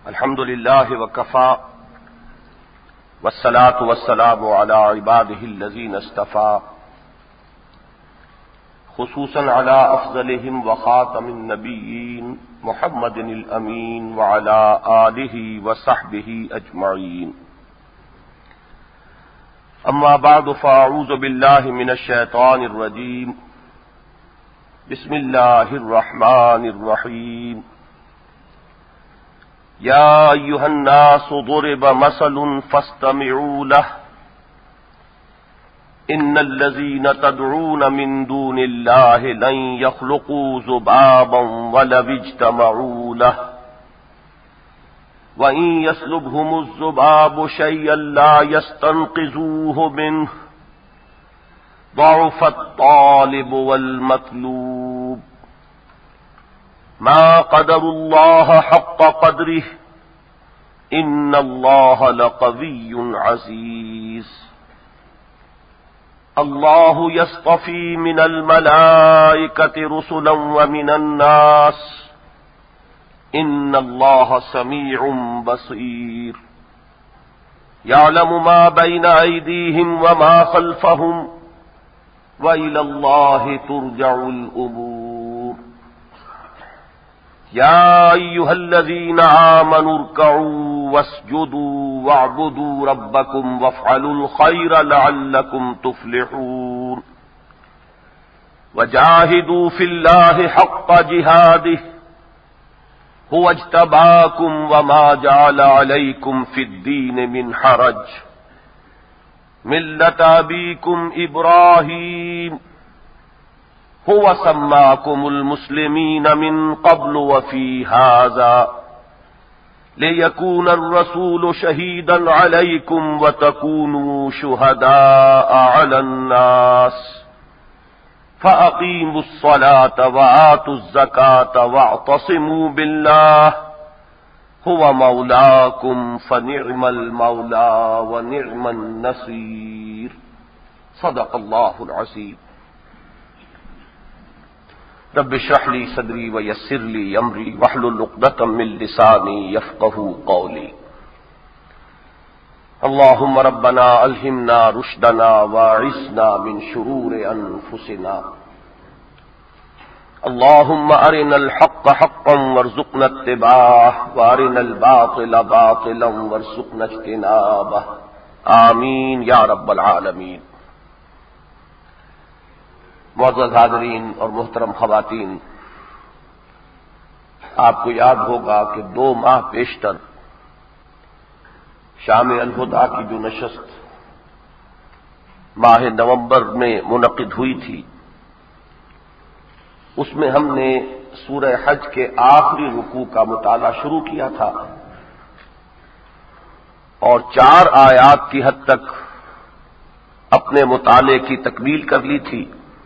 الحمد لله وكفى والصلاة والسلام على عباده الذين اصطفى خصوصا على أفضلهم وخاتم النبيين محمد الأمين وعلى آله وصحبه أجمعين. أما بعد فأعوذ بالله من الشيطان الرجيم. بسم الله الرحمن الرحيم. يا أيها الناس ضرب مثل فاستمعوا له إن الذين تدعون من دون الله لن يخلقوا ذبابا ولو اجتمعوا له وإن يسلبهم الذباب شيئا لا يستنقذوه منه ضعف الطالب والمطلوب ما قدر الله حق قدره إن الله لقوي عزيز. الله يصطفي من الملائكة رسلا ومن الناس إن الله سميع بصير. يعلم ما بين أيديهم وما خلفهم وإلى الله ترجع الأمور. يا أيها الذين آمنوا اركعوا واسجدوا واعبدوا ربكم وافعلوا الخير لعلكم تفلحون. وجاهدوا في الله حق جهاده هو اجتباكم وما جعل عليكم في الدين من حرج ملة أبيكم إبراهيم هو سماكم المسلمين من قبل وفي هذا ليكون الرسول شهيدا عليكم وتكونوا شهداء على الناس فأقيموا الصلاة وآتوا الزكاة واعتصموا بالله هو مولاكم فنعم المولى ونعم النصير. صدق الله العظيم. رب اشرح لي صدري ويسر لي امري واحلل عقدة من لساني يفقهوا قولي. اللهم ربنا الهمنا رشدنا واعصمنا من شرور انفسنا. اللهم ارنا الحق حقا وارزقنا اتباعه وارنا الباطل باطلا وارزقنا اجتنابه. آمین یا رب العالمین. معزز حاضرین اور محترم خواتین، آپ کو یاد ہوگا کہ 2 ماہ پیشتر شام الہدیٰ کی جو نشست ماہ نومبر میں منعقد ہوئی تھی، اس میں ہم نے سورہ حج کے آخری رکوع کا مطالعہ شروع کیا تھا اور 4 آیات کی حد تک اپنے مطالعے کی تکمیل کر لی تھی.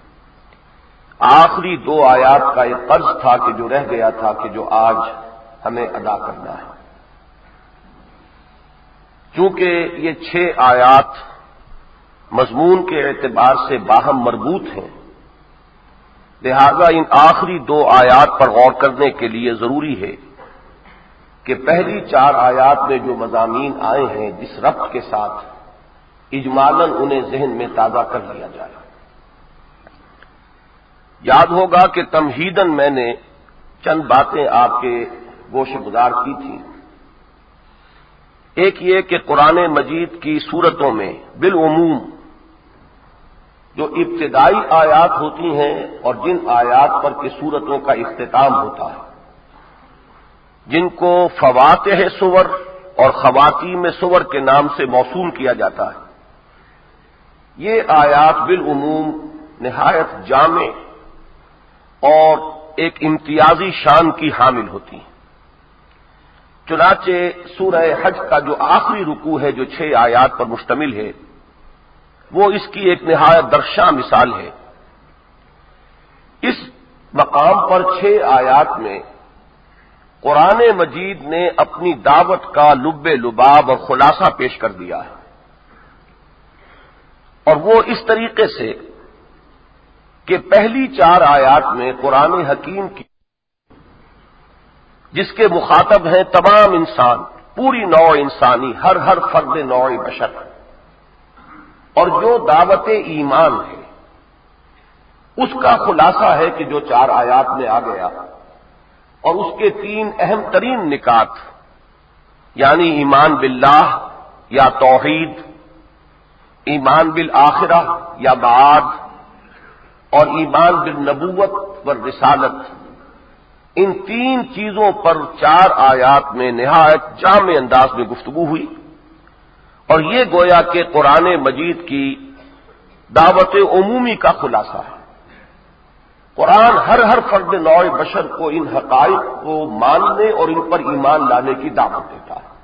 آخری 2 آیات کا ایک قرض تھا کہ جو رہ گیا تھا کہ جو آج ہمیں ادا کرنا ہے. چونکہ یہ 6 آیات مضمون کے اعتبار سے باہم مربوط ہیں، لہذا ان آخری 2 آیات پر غور کرنے کے لیے ضروری ہے کہ پہلی 4 آیات میں جو مضامین آئے ہیں جس ربط کے ساتھ اجمالاً انہیں ذہن میں تازہ کر لیا جائے. یاد ہوگا کہ تمہیداً میں نے چند باتیں آپ کے گوش گزار کی تھیں. ایک یہ کہ قرآن مجید کی سورتوں میں بالعموم جو ابتدائی آیات ہوتی ہیں اور جن آیات پر کہ سورتوں کا اختتام ہوتا ہے، جن کو فواتح سور اور خواتیم سور کے نام سے موسوم کیا جاتا ہے، یہ آیات بالعموم نہایت جامع اور ایک امتیازی شان کی حامل ہوتی ہیں. چنانچہ سورہ حج کا جو آخری رکوع ہے جو 6 آیات پر مشتمل ہے، وہ اس کی ایک نہایت درخشاں مثال ہے. اس مقام پر 6 آیات میں قرآن مجید نے اپنی دعوت کا لب لباب اور خلاصہ پیش کر دیا ہے، اور وہ اس طریقے سے کہ پہلی 4 آیات میں قرآن حکیم کی جس کے مخاطب ہیں تمام انسان، پوری نوع انسانی، ہر فرد نوع بشر، اور جو دعوت ایمان ہے اس کا خلاصہ ہے کہ جو 4 آیات میں آ گیا، اور اس کے 3 اہم ترین نکات، یعنی ایمان باللہ یا توحید، ایمان بالآخرہ یا معاد، اور ایمان بالنبوت والرسالت، ان 3 چیزوں پر 4 آیات میں نہایت جامع انداز میں گفتگو ہوئی، اور یہ گویا کہ قرآن مجید کی دعوت عمومی کا خلاصہ ہے۔ قرآن ہر فرد نوع بشر کو ان حقائق کو ماننے اور ان پر ایمان لانے کی دعوت دیتا ہے۔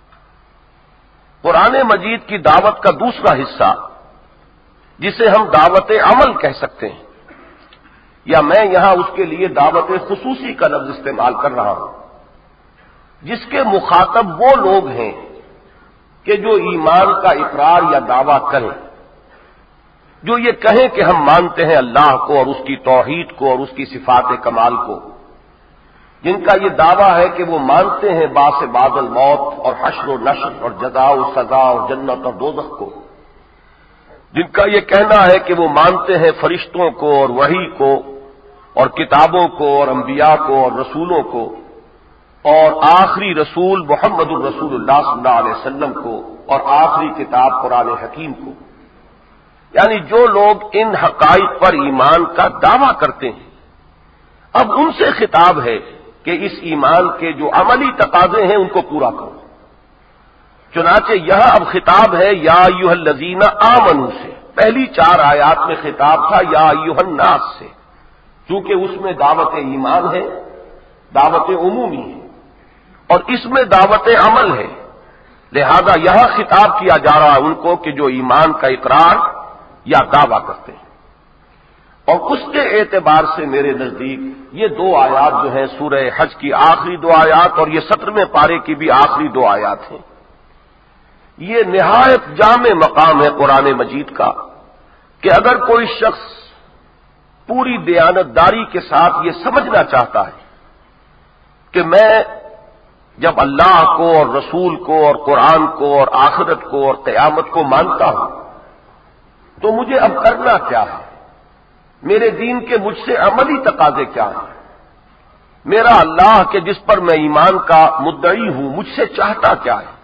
قرآن مجید کی دعوت کا دوسرا حصہ، جسے ہم دعوت عمل کہہ سکتے ہیں، یا میں یہاں اس کے لیے دعوت خصوصی کا لفظ استعمال کر رہا ہوں، جس کے مخاطب وہ لوگ ہیں کہ جو ایمان کا اقرار یا دعویٰ کریں، جو یہ کہیں کہ ہم مانتے ہیں اللہ کو اور اس کی توحید کو اور اس کی صفات کمال کو، جن کا یہ دعویٰ ہے کہ وہ مانتے ہیں بعث بعد الموت اور حشر و نشر اور جزا و سزا اور جنت اور دوزخ کو، جن کا یہ کہنا ہے کہ وہ مانتے ہیں فرشتوں کو اور وحی کو اور کتابوں کو اور انبیاء کو اور رسولوں کو، اور آخری رسول محمد الرسول اللہ صلی اللہ علیہ وسلم کو، اور آخری کتاب قرآن حکیم کو۔ یعنی جو لوگ ان حقائق پر ایمان کا دعویٰ کرتے ہیں، اب ان سے خطاب ہے کہ اس ایمان کے جو عملی تقاضے ہیں ان کو پورا کرو۔ چنانچہ یہاں اب خطاب ہے یا ایھا الذین آمنوا سے، پہلی 4 آیات میں خطاب تھا یا ایھا الناس سے، چونکہ اس میں دعوت ایمان ہے، دعوت عمومی ہے، اور اس میں دعوت عمل ہے، لہذا یہاں خطاب کیا جا رہا ہے ان کو کہ جو ایمان کا اقرار یا دعویٰ کرتے ہیں۔ اور اس کے اعتبار سے میرے نزدیک یہ 2 آیات جو ہیں سورہ حج کی آخری 2 آیات اور یہ 17ویں پارے کی بھی آخری 2 آیات ہیں، یہ نہایت جامع مقام ہے قرآن مجید کا کہ اگر کوئی شخص پوری دیانتداری کے ساتھ یہ سمجھنا چاہتا ہے کہ میں جب اللہ کو اور رسول کو اور قرآن کو اور آخرت کو اور قیامت کو مانتا ہوں تو مجھے اب کرنا کیا ہے، میرے دین کے مجھ سے عملی تقاضے کیا ہیں، میرا اللہ کہ جس پر میں ایمان کا مدعی ہوں مجھ سے چاہتا کیا ہے،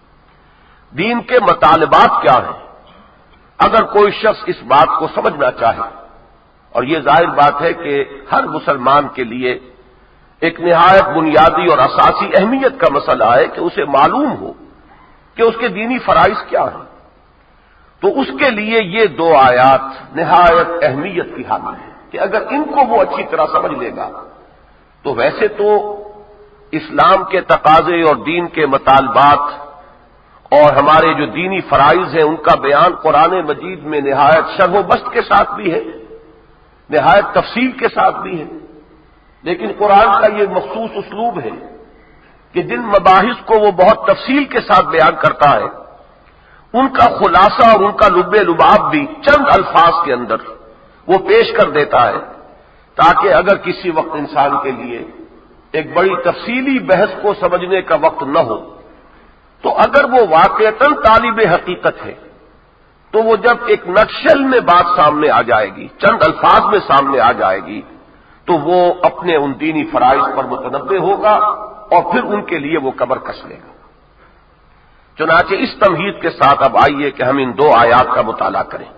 دین کے مطالبات کیا ہیں۔ اگر کوئی شخص اس بات کو سمجھنا چاہے، اور یہ ظاہر بات ہے کہ ہر مسلمان کے لیے ایک نہایت بنیادی اور اساسی اہمیت کا مسئلہ ہے کہ اسے معلوم ہو کہ اس کے دینی فرائض کیا ہیں، تو اس کے لیے یہ 2 آیات نہایت اہمیت کی حامل ہے کہ اگر ان کو وہ اچھی طرح سمجھ لے گا تو ویسے تو اسلام کے تقاضے اور دین کے مطالبات اور ہمارے جو دینی فرائض ہیں ان کا بیان قرآن مجید میں نہایت شرح و بسط کے ساتھ بھی ہے، نہایت تفصیل کے ساتھ بھی ہے، لیکن قرآن کا یہ مخصوص اسلوب ہے کہ جن مباحث کو وہ بہت تفصیل کے ساتھ بیان کرتا ہے ان کا خلاصہ اور ان کا لب لباب بھی چند الفاظ کے اندر وہ پیش کر دیتا ہے، تاکہ اگر کسی وقت انسان کے لیے ایک بڑی تفصیلی بحث کو سمجھنے کا وقت نہ ہو تو اگر وہ واقعتاً طالب حقیقت ہے تو وہ جب ایک نٹشل میں بات سامنے آ جائے گی، چند الفاظ میں سامنے آ جائے گی، تو وہ اپنے ان دینی فرائض پر متنبہ ہوگا اور پھر ان کے لیے وہ کمر کس لے گا۔ چنانچہ اس تمہید کے ساتھ اب آئیے کہ ہم ان 2 آیات کا مطالعہ کریں۔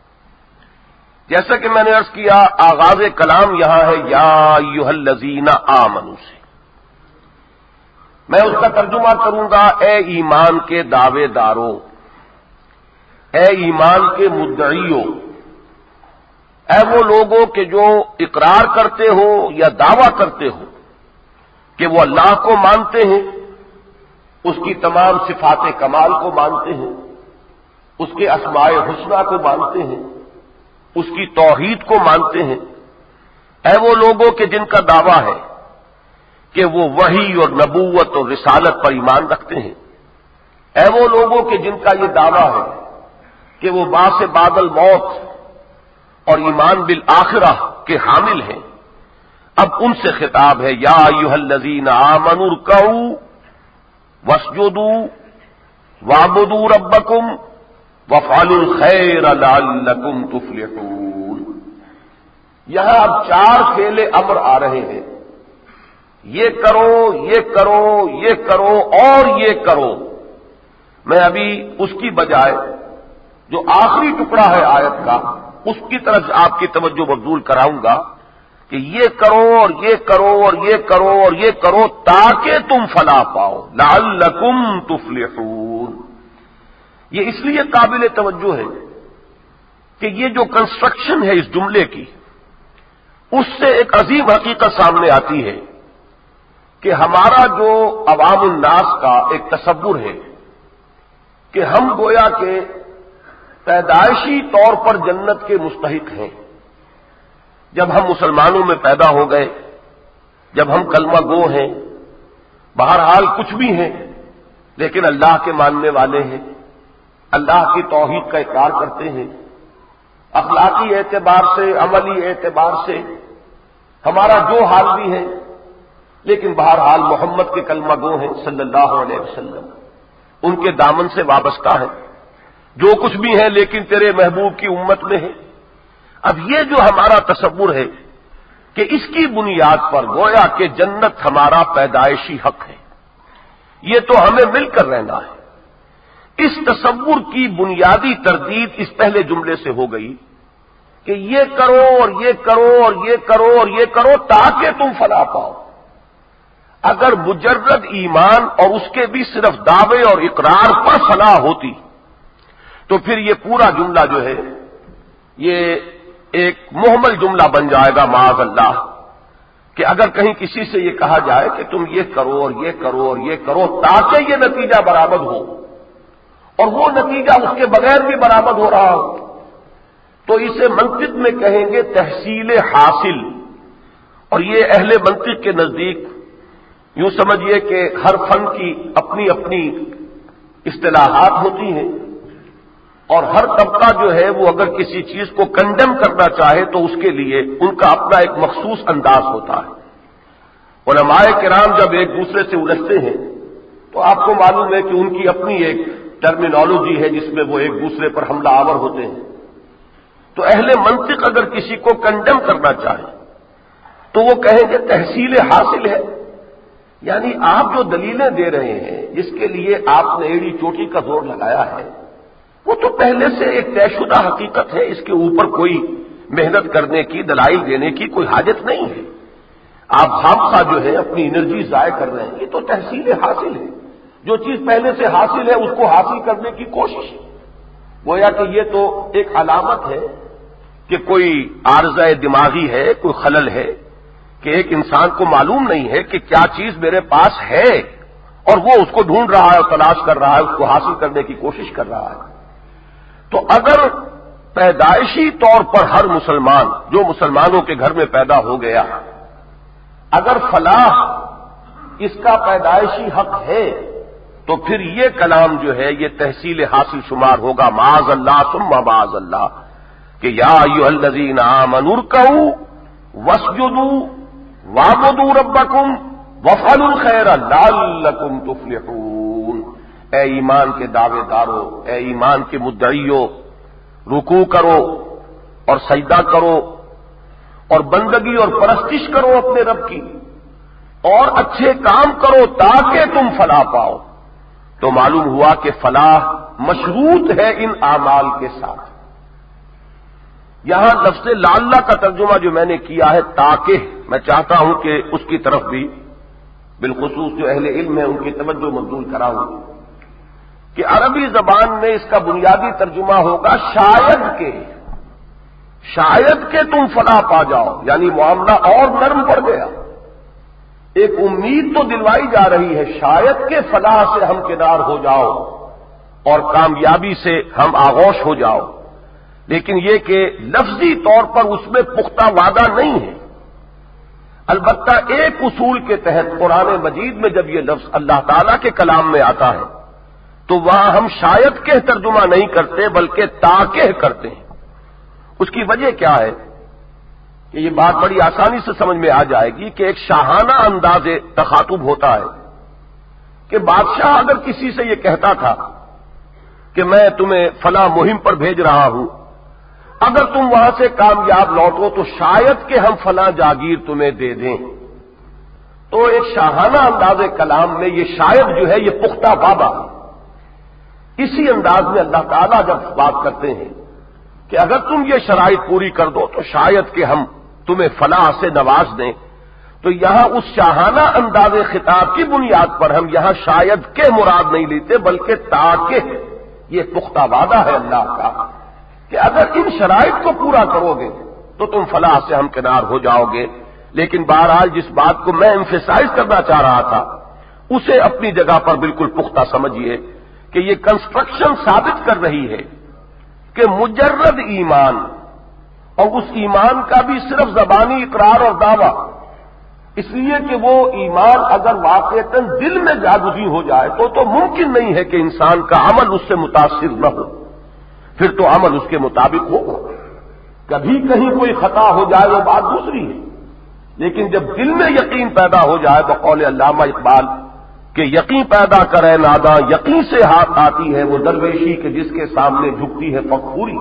جیسا کہ میں نے عرض کیا، آغاز کلام یہاں ہے یا ایھا الذین آمنوا سے، میں اس کا ترجمہ کروں گا اے ایمان کے دعوے داروں، اے ایمان کے مدعیوں، اے وہ لوگوں کہ جو اقرار کرتے ہو یا دعویٰ کرتے ہو کہ وہ اللہ کو مانتے ہیں، اس کی تمام صفات کمال کو مانتے ہیں، اس کے اسماء حسنی کو مانتے ہیں، اس کی توحید کو مانتے ہیں، اے وہ لوگوں کہ جن کا دعویٰ ہے کہ وہ وحی اور نبوت اور رسالت پر ایمان رکھتے ہیں، اے وہ لوگوں کہ جن کا یہ دعویٰ ہے کہ وہ بعث بعد الموت اور ایمان بالآخرہ کے حامل ہیں، اب ان سے خطاب ہے، یا ایھا الذین آمنوا ارکعوا واسجدوا واعبدوا ربکم وافعلوا الخیر لعلکم تفلحون۔ یہاں اب 4 فعل امر آ رہے ہیں، یہ کرو، یہ کرو، یہ کرو اور یہ کرو۔ میں ابھی اس کی بجائے جو آخری ٹکڑا ہے آیت کا، اس کی طرف آپ کی توجہ مبذول کراؤں گا کہ یہ کرو اور یہ کرو اور یہ کرو اور یہ کرو تاکہ تم فلاح پاؤ، لعلکم تفلحون۔ یہ اس لیے قابل توجہ ہے کہ یہ جو کنسٹرکشن ہے اس جملے کی، اس سے ایک عظیم حقیقت سامنے آتی ہے کہ ہمارا جو عوام الناس کا ایک تصور ہے کہ ہم گویا کہ پیدائشی طور پر جنت کے مستحق ہیں۔ جب ہم مسلمانوں میں پیدا ہو گئے، جب ہم کلمہ گو ہیں، بہرحال کچھ بھی ہیں، لیکن اللہ کے ماننے والے ہیں، اللہ کی توحید کا اقرار کرتے ہیں، اخلاقی اعتبار سے، عملی اعتبار سے ہمارا جو حال بھی ہے، لیکن بہرحال محمد کے کلمہ گو ہیں صلی اللہ علیہ وسلم، ان کے دامن سے وابستہ ہے، جو کچھ بھی ہے لیکن تیرے محبوب کی امت میں ہے۔ اب یہ جو ہمارا تصور ہے کہ اس کی بنیاد پر گویا کہ جنت ہمارا پیدائشی حق ہے، یہ تو ہمیں مل کر رہنا ہے، اس تصور کی بنیادی تردید اس پہلے جملے سے ہو گئی کہ یہ کرو اور یہ کرو اور یہ کرو اور یہ کرو تاکہ تم فلاح پاؤ۔ اگر مجرد ایمان اور اس کے بھی صرف دعوے اور اقرار پر فلاح ہوتی تو پھر یہ پورا جملہ جو ہے یہ ایک محمل جملہ بن جائے گا معاذ اللہ، کہ اگر کہیں کسی سے یہ کہا جائے کہ تم یہ کرو اور یہ کرو اور یہ کرو تاکہ یہ نتیجہ برآمد ہو، اور وہ نتیجہ اس کے بغیر بھی برآمد ہو رہا ہو، تو اسے منطق میں کہیں گے تحصیل حاصل۔ اور یہ اہل منطق کے نزدیک یوں سمجھیے کہ ہر فن کی اپنی اپنی اصطلاحات ہوتی ہیں، اور ہر طبقہ جو ہے وہ اگر کسی چیز کو کنڈم کرنا چاہے تو اس کے لیے ان کا اپنا ایک مخصوص انداز ہوتا ہے۔ علماء کرام جب ایک دوسرے سے الجھتے ہیں تو آپ کو معلوم ہے کہ ان کی اپنی ایک ٹرمینالوجی ہے جس میں وہ ایک دوسرے پر حملہ آور ہوتے ہیں۔ تو اہل منطق اگر کسی کو کنڈم کرنا چاہے تو وہ کہیں گے تحصیل حاصل ہے، یعنی آپ جو دلیلیں دے رہے ہیں جس کے لیے آپ نے ایڑی چوٹی کا زور لگایا ہے وہ تو پہلے سے ایک طے شدہ حقیقت ہے، اس کے اوپر کوئی محنت کرنے کی، دلائل دینے کی کوئی حاجت نہیں ہے۔ آپ خامخواہ جو ہے اپنی انرجی ضائع کر رہے ہیں، یہ تو تحصیل حاصل ہے، جو چیز پہلے سے حاصل ہے اس کو حاصل کرنے کی کوشش۔ گویا کہ یہ تو ایک علامت ہے کہ کوئی عارضہ دماغی ہے، کوئی خلل ہے کہ ایک انسان کو معلوم نہیں ہے کہ کیا چیز میرے پاس ہے اور وہ اس کو ڈھونڈ رہا ہے اور تلاش کر رہا ہے، اس کو حاصل کرنے کی کوشش کر رہا ہے۔ تو اگر پیدائشی طور پر ہر مسلمان جو مسلمانوں کے گھر میں پیدا ہو گیا، اگر فلاح اس کا پیدائشی حق ہے تو پھر یہ کلام جو ہے یہ تحصیل حاصل شمار ہوگا معاذ اللہ ثم معاذ اللہ، کہ یا ایھا الذین آمنوا ارکعوا واسجدوا واعبدوا ربکم وافعلوا الخیر لعلکم تفلحون۔ اے ایمان کے دعوے دارو، اے ایمان کے مدعیو، رکوع کرو اور سجدہ کرو اور بندگی اور پرستش کرو اپنے رب کی، اور اچھے کام کرو تاکہ تم فلاح پاؤ۔ تو معلوم ہوا کہ فلاح مشروط ہے ان اعمال کے ساتھ۔ یہاں لفظ لعل کا ترجمہ جو میں نے کیا ہے تاکہ، میں چاہتا ہوں کہ اس کی طرف بھی بالخصوص جو اہل علم ہے ان کی توجہ مبذول کراؤں کہ عربی زبان میں اس کا بنیادی ترجمہ ہوگا شاید کہ تم فلاح پا جاؤ، یعنی معاملہ اور نرم پڑ گیا، ایک امید تو دلوائی جا رہی ہے شاید کہ فلاح سے ہم کنار ہو جاؤ اور کامیابی سے ہم آغوش ہو جاؤ، لیکن یہ کہ لفظی طور پر اس میں پختہ وعدہ نہیں ہے۔ البتہ ایک اصول کے تحت قرآن مجید میں جب یہ لفظ اللہ تعالی کے کلام میں آتا ہے تو وہاں ہم شاید کہ ترجمہ نہیں کرتے بلکہ تاکہ کرتے ہیں۔ اس کی وجہ کیا ہے کہ یہ بات بڑی آسانی سے سمجھ میں آ جائے گی کہ ایک شاہانہ انداز تخاطب ہوتا ہے کہ بادشاہ اگر کسی سے یہ کہتا تھا کہ میں تمہیں فلاں مہم پر بھیج رہا ہوں، اگر تم وہاں سے کامیاب لوٹو تو شاید کہ ہم فلاں جاگیر تمہیں دے دیں، تو ایک شاہانہ انداز کلام میں یہ شاید جو ہے یہ پختہ وعدہ ہے۔ اسی انداز میں اللہ تعالیٰ جب بات کرتے ہیں کہ اگر تم یہ شرائط پوری کر دو تو شاید کہ ہم تمہیں فلاح سے نواز دیں، تو یہاں اس شاہانہ انداز خطاب کی بنیاد پر ہم یہاں شاید کے مراد نہیں لیتے، بلکہ تاکہ یہ پختہ وعدہ ہے اللہ کا کہ اگر ان شرائط کو پورا کرو گے تو تم فلاح سے ہمکنار ہو جاؤ گے۔ لیکن بہرحال جس بات کو میں ایمفیسائز کرنا چاہ رہا تھا اسے اپنی جگہ پر بالکل پختہ سمجھیے کہ یہ کنسٹرکشن ثابت کر رہی ہے کہ مجرد ایمان، اور اس ایمان کا بھی صرف زبانی اقرار اور دعویٰ، اس لیے کہ وہ ایمان اگر واقعتاً دل میں جاگزی ہو جائے تو ممکن نہیں ہے کہ انسان کا عمل اس سے متاثر نہ ہو، پھر تو عمل اس کے مطابق ہوگا۔ کبھی کہیں کوئی خطا ہو جائے وہ بات دوسری ہے، لیکن جب دل میں یقین پیدا ہو جائے بقول علامہ اقبال کہ یقین پیدا کرے ناداں، یقین سے ہاتھ آتی ہے وہ درویشی کہ جس کے سامنے جھکتی ہے فخوری،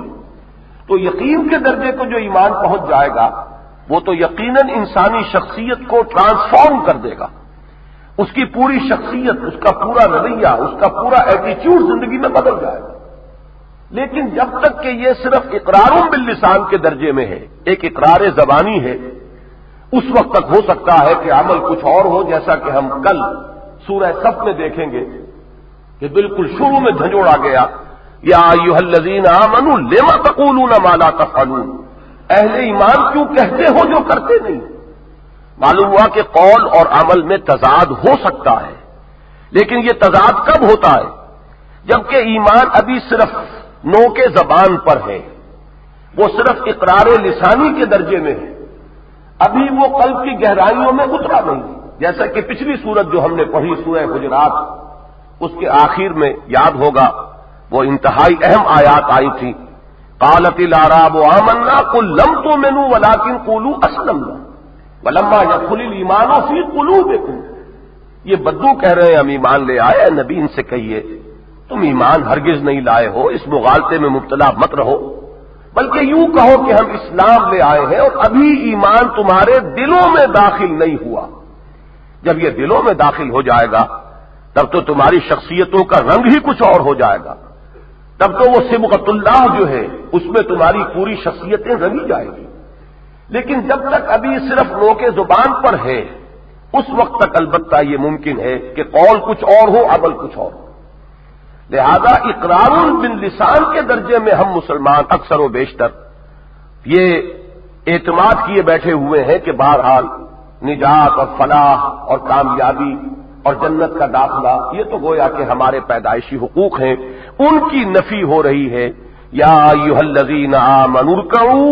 تو یقین کے درجے کو جو ایمان پہنچ جائے گا وہ تو یقیناً انسانی شخصیت کو ٹرانسفارم کر دے گا، اس کی پوری شخصیت، اس کا پورا رویہ، اس کا پورا ایٹیچیوڈ زندگی میں بدل جائے گا۔ لیکن جب تک کہ یہ صرف اقرار باللسان کے درجے میں ہے، ایک اقرار زبانی ہے، اس وقت تک ہو سکتا ہے کہ عمل کچھ اور ہو، جیسا کہ ہم کل سورہ صف میں دیکھیں گے کہ بالکل شروع میں جھنجھوڑا گیا، یا ایھا الذین آمنوا لم تقولون ما لا تفعلون، اہل ایمان کیوں کہتے ہو جو کرتے نہیں۔ معلوم ہوا کہ قول اور عمل میں تضاد ہو سکتا ہے، لیکن یہ تضاد کب ہوتا ہے؟ جبکہ ایمان ابھی صرف نوک زبان پر ہے، وہ صرف اقرار لسانی کے درجے میں ہے، ابھی وہ قلب کی گہرائیوں میں اترا نہیں، جیسا کہ پچھلی سورت جو ہم نے پڑھی سورہ حجرات، اس کے آخر میں یاد ہوگا وہ انتہائی اہم آیات آئی تھی، قالت الاعراب آمنا قل لم تؤمنوا ولکن قولوا اسلمنا ولما يدخل الايمان في قلوبكم، یہ بدو کہہ رہے ہیں ہم ایمان لے آئے، نبی ان سے کہیے تم ایمان ہرگز نہیں لائے ہو، اس مغالطے میں مبتلا مت رہو، بلکہ یوں کہو کہ ہم اسلام لے آئے ہیں اور ابھی ایمان تمہارے دلوں میں داخل نہیں ہوا۔ جب یہ دلوں میں داخل ہو جائے گا تب تو تمہاری شخصیتوں کا رنگ ہی کچھ اور ہو جائے گا، تب تو وہ صبغت اللہ جو ہے اس میں تمہاری پوری شخصیتیں رنگی جائے گی۔ لیکن جب تک ابھی صرف نوک زبان پر ہے اس وقت تک البتہ یہ ممکن ہے کہ قول کچھ اور ہو، عمل کچھ اور ہو۔ لہذا اقرار باللسان کے درجے میں ہم مسلمان اکثر و بیشتر یہ اعتماد کیے بیٹھے ہوئے ہیں کہ بہرحال نجات اور فلاح اور کامیابی اور جنت کا داخلہ یہ تو گویا کہ ہمارے پیدائشی حقوق ہیں، ان کی نفی ہو رہی ہے۔ یا ایھا الذین آمنوا ارکعوا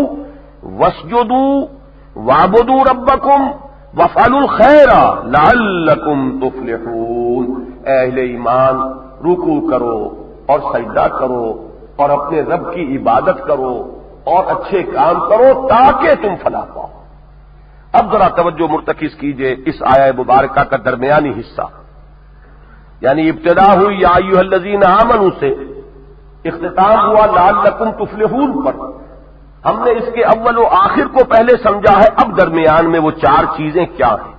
واسجدوا واعبدوا ربکم وافعلوا الخیر لعلکم تفلحون، اہل ایمان رکوع کرو اور سجدہ کرو اور اپنے رب کی عبادت کرو اور اچھے کام کرو تاکہ تم فلاح پاؤ۔ اب ذرا توجہ مرتکز کیجئے اس آیہ مبارکہ کا درمیانی حصہ، یعنی ابتدا ہوئی یا ایھا الذین آمنوا سے اختتام ہوا لعلکم تفلحون پر، ہم نے اس کے اول و آخر کو پہلے سمجھا ہے، اب درمیان میں وہ چار چیزیں کیا ہیں۔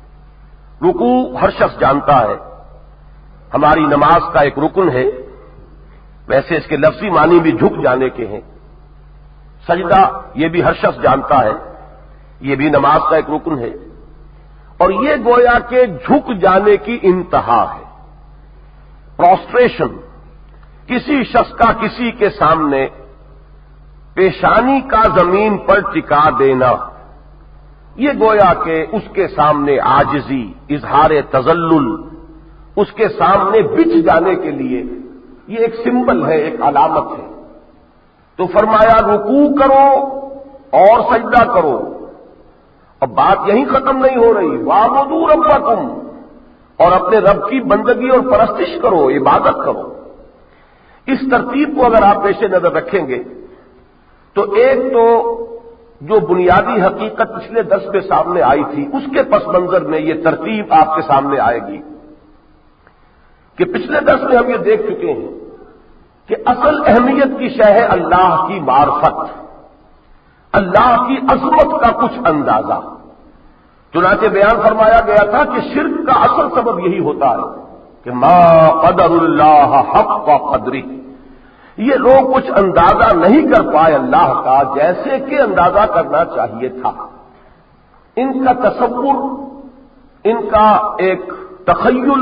رکوع ہر شخص جانتا ہے ہماری نماز کا ایک رکن ہے، ویسے اس کے لفظی معنی بھی جھک جانے کے ہیں۔ سجدہ یہ بھی ہر شخص جانتا ہے، یہ بھی نماز کا ایک رکن ہے، اور یہ گویا کہ جھک جانے کی انتہا ہے۔ پروسٹریشن، کسی شخص کا کسی کے سامنے پیشانی کا زمین پر ٹکا دینا، یہ گویا کہ اس کے سامنے عاجزی، اظہار تذلل، اس کے سامنے بچ جانے کے لیے یہ ایک سمبل ہے، ایک علامت ہے۔ تو فرمایا رکوع کرو اور سجدہ کرو، اب بات یہیں ختم نہیں ہو رہی، وَاعْبُدُوا رَبَّكُمْ، اور اپنے رب کی بندگی اور پرستش کرو، عبادت کرو۔ اس ترتیب کو اگر آپ پیش نظر رکھیں گے تو ایک تو جو بنیادی حقیقت پچھلے درس میں سامنے آئی تھی اس کے پس منظر میں یہ ترتیب آپ کے سامنے آئے گی کہ پچھلے درس میں ہم یہ دیکھ چکے ہیں کہ اصل اہمیت کی شے ہے اللہ کی معرفت، اللہ کی عظمت کا کچھ اندازہ۔ چنانچہ بیان فرمایا گیا تھا کہ شرک کا اصل سبب یہی ہوتا ہے کہ ما قدر اللہ حق قدری، یہ لوگ کچھ اندازہ نہیں کر پائے اللہ کا جیسے کہ اندازہ کرنا چاہیے تھا۔ ان کا تصور، ان کا ایک تخیل،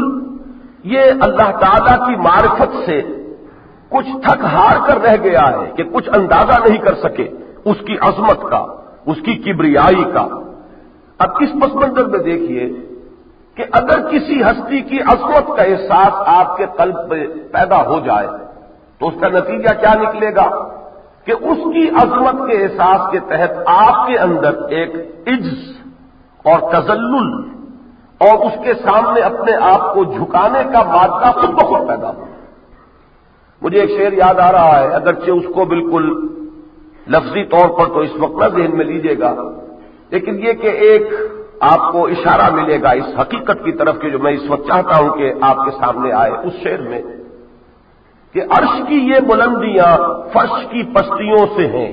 یہ اللہ تعالی کی معرفت سے کچھ تھک ہار کر رہ گیا ہے کہ کچھ اندازہ نہیں کر سکے اس کی عظمت کا، اس کی کبریائی کا۔ اب اس پس منظر میں دیکھیے کہ اگر کسی ہستی کی عظمت کا احساس آپ کے قلب میں پیدا ہو جائے تو اس کا نتیجہ کیا نکلے گا کہ اس کی عظمت کے احساس کے تحت آپ کے اندر ایک عجز اور تذلل اور اس کے سامنے اپنے آپ کو جھکانے کا مادہ خود بخود پیدا ہو۔ مجھے ایک شعر یاد آ رہا ہے، اگرچہ اس کو بالکل لفظی طور پر تو اس وقت نہ ذہن میں لیجیے گا، لیکن یہ کہ ایک آپ کو اشارہ ملے گا اس حقیقت کی طرف کہ جو میں اس وقت چاہتا ہوں کہ آپ کے سامنے آئے اس شعر میں، کہ عرش کی یہ بلندیاں فرش کی پستیوں سے ہیں،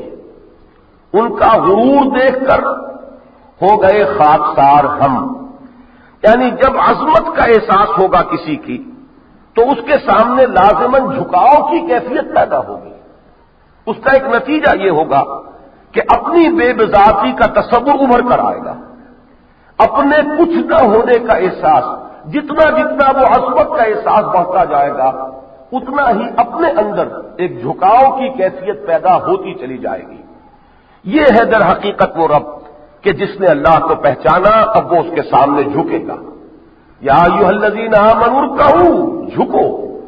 ان کا غرور دیکھ کر ہو گئے خاکسار ہم۔ یعنی جب عظمت کا احساس ہوگا کسی کی تو اس کے سامنے لازماً جھکاؤ کی کیفیت پیدا ہوگی۔ اس کا ایک نتیجہ یہ ہوگا کہ اپنی بے بذاتی کا تصور ابھر کر آئے گا، اپنے کچھ نہ ہونے کا احساس، جتنا جتنا وہ عظمت کا احساس بڑھتا جائے گا اتنا ہی اپنے اندر ایک جھکاؤ کی کیفیت پیدا ہوتی چلی جائے گی۔ یہ ہے در حقیقت وہ رب کہ جس نے اللہ کو پہچانا اب وہ اس کے سامنے جھکے گا۔ یا ایھا الذین آمنوا ارکعوا، جھکو،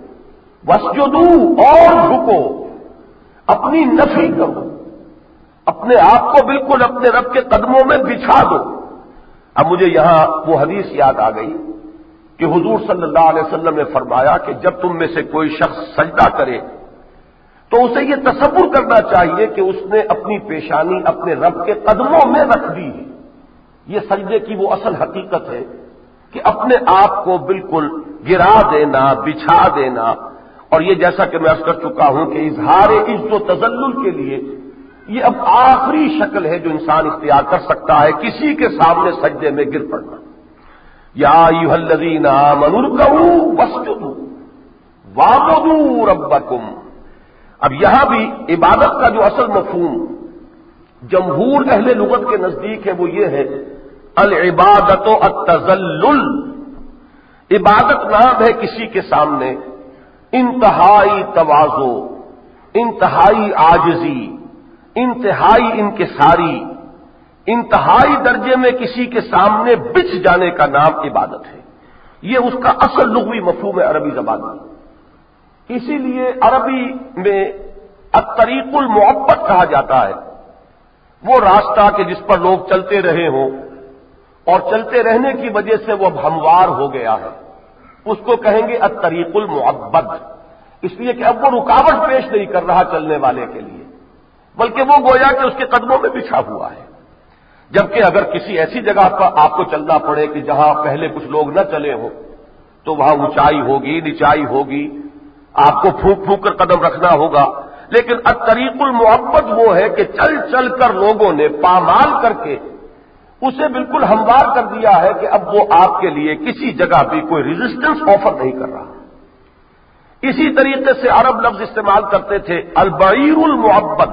واسجدوا، اور جھکو، اپنی نفی کرو، اپنے آپ کو بالکل اپنے رب کے قدموں میں بچھا دو۔ اب مجھے یہاں وہ حدیث یاد آ گئی کہ حضور صلی اللہ علیہ وسلم نے فرمایا کہ جب تم میں سے کوئی شخص سجدہ کرے تو اسے یہ تصور کرنا چاہیے کہ اس نے اپنی پیشانی اپنے رب کے قدموں میں رکھ دی ہے۔ یہ سجدے کی وہ اصل حقیقت ہے کہ اپنے آپ کو بالکل گرا دینا، بچھا دینا، اور یہ جیسا کہ میں عرض کر چکا ہوں کہ اظہار عزت و تذلل کے لیے یہ اب آخری شکل ہے جو انسان اختیار کر سکتا ہے، کسی کے سامنے سجدے میں گر پڑنا۔ یا ایھا الذین آمنوا ارکعوا واسجدوا واعبدوا ربکم۔ اب یہاں بھی عبادت کا جو اصل مفہوم جمہور اہل لغت کے نزدیک ہے وہ یہ ہے العبادت التذلل۔ عبادت نام ہے کسی کے سامنے انتہائی تواضع، انتہائی عاجزی، انتہائی انکساری، انتہائی درجے میں کسی کے سامنے بچھ جانے کا نام عبادت ہے۔ یہ اس کا اصل لغوی مفہوم ہے عربی زبان میں۔ اسی لیے عربی میں الطریق المعبد کہا جاتا ہے وہ راستہ کہ جس پر لوگ چلتے رہے ہوں اور چلتے رہنے کی وجہ سے وہ اب ہموار ہو گیا ہے، اس کو کہیں گے الطریق المعبد، اس لیے کہ اب وہ رکاوٹ پیش نہیں کر رہا چلنے والے کے لیے، بلکہ وہ گویا کہ اس کے قدموں میں بچھا ہوا ہے۔ جبکہ اگر کسی ایسی جگہ پر آپ کو چلنا پڑے کہ جہاں پہلے کچھ لوگ نہ چلے ہوں تو وہاں اونچائی ہوگی، نچائی ہوگی، آپ کو پھونک پھونک کر قدم رکھنا ہوگا، لیکن الطریق المعبد وہ ہے کہ چل چل کر لوگوں نے پامال کر کے اسے بالکل ہموار کر دیا ہے کہ اب وہ آپ کے لیے کسی جگہ بھی کوئی ریزسٹنس آفر نہیں کر رہا۔ اسی طریقے سے عرب لفظ استعمال کرتے تھے البعیر المعبد،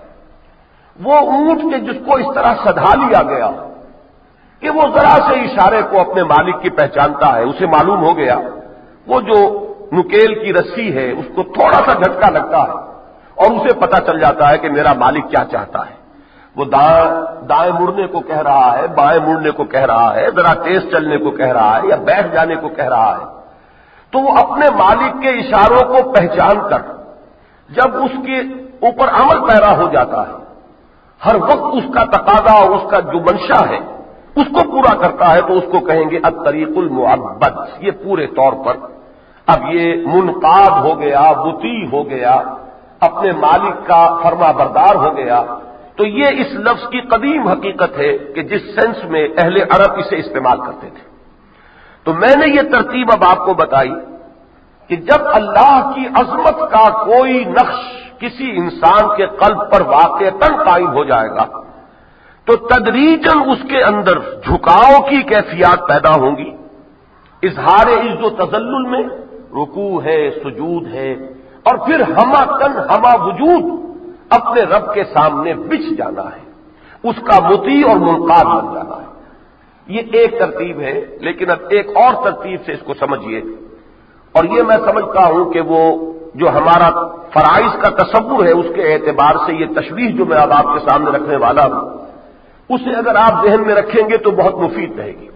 وہ اونٹ کے جس کو اس طرح سدھا لیا گیا کہ وہ ذرا سے اشارے کو اپنے مالک کی پہچانتا ہے، اسے معلوم ہو گیا، وہ جو نکیل کی رسی ہے اس کو تھوڑا سا جھٹکا لگتا ہے اور اسے پتا چل جاتا ہے کہ میرا مالک کیا چاہتا ہے، وہ دائیں مڑنے کو کہہ رہا ہے، بائیں مڑنے کو کہہ رہا ہے، ذرا تیز چلنے کو کہہ رہا ہے یا بیٹھ جانے کو کہہ رہا ہے، تو وہ اپنے مالک کے اشاروں کو پہچان کر جب اس کے اوپر عمل پیرا ہو جاتا ہے، ہر وقت اس کا تقاضا اور اس کا جو منشا ہے اس کو پورا کرتا ہے، تو اس کو کہیں گے الطریق المعبد۔ یہ پورے طور پر اب یہ منقاد ہو گیا، مطیع ہو گیا، اپنے مالک کا فرما بردار ہو گیا، تو یہ اس لفظ کی قدیم حقیقت ہے کہ جس سینس میں اہل عرب اسے استعمال کرتے تھے. تو میں نے یہ ترتیب اب آپ کو بتائی کہ جب اللہ کی عظمت کا کوئی نقش کسی انسان کے قلب پر واقعتاً قائم ہو جائے گا تو تدریجاً اس کے اندر جھکاؤ کی کیفیات پیدا ہوں گی. اظہار عز و تذلل میں رکوع ہے، سجود ہے، اور پھر ہما تن ہما وجود اپنے رب کے سامنے بچھ جانا ہے، اس کا مطیع اور منقاد بن جانا ہے. یہ ایک ترتیب ہے، لیکن اب ایک اور ترتیب سے اس کو سمجھیے. اور یہ میں سمجھتا ہوں کہ وہ جو ہمارا فرائض کا تصور ہے اس کے اعتبار سے یہ تشبیہ جو میں اب آپ کے سامنے رکھنے والا ہوں اسے اگر آپ ذہن میں رکھیں گے تو بہت مفید رہے گی.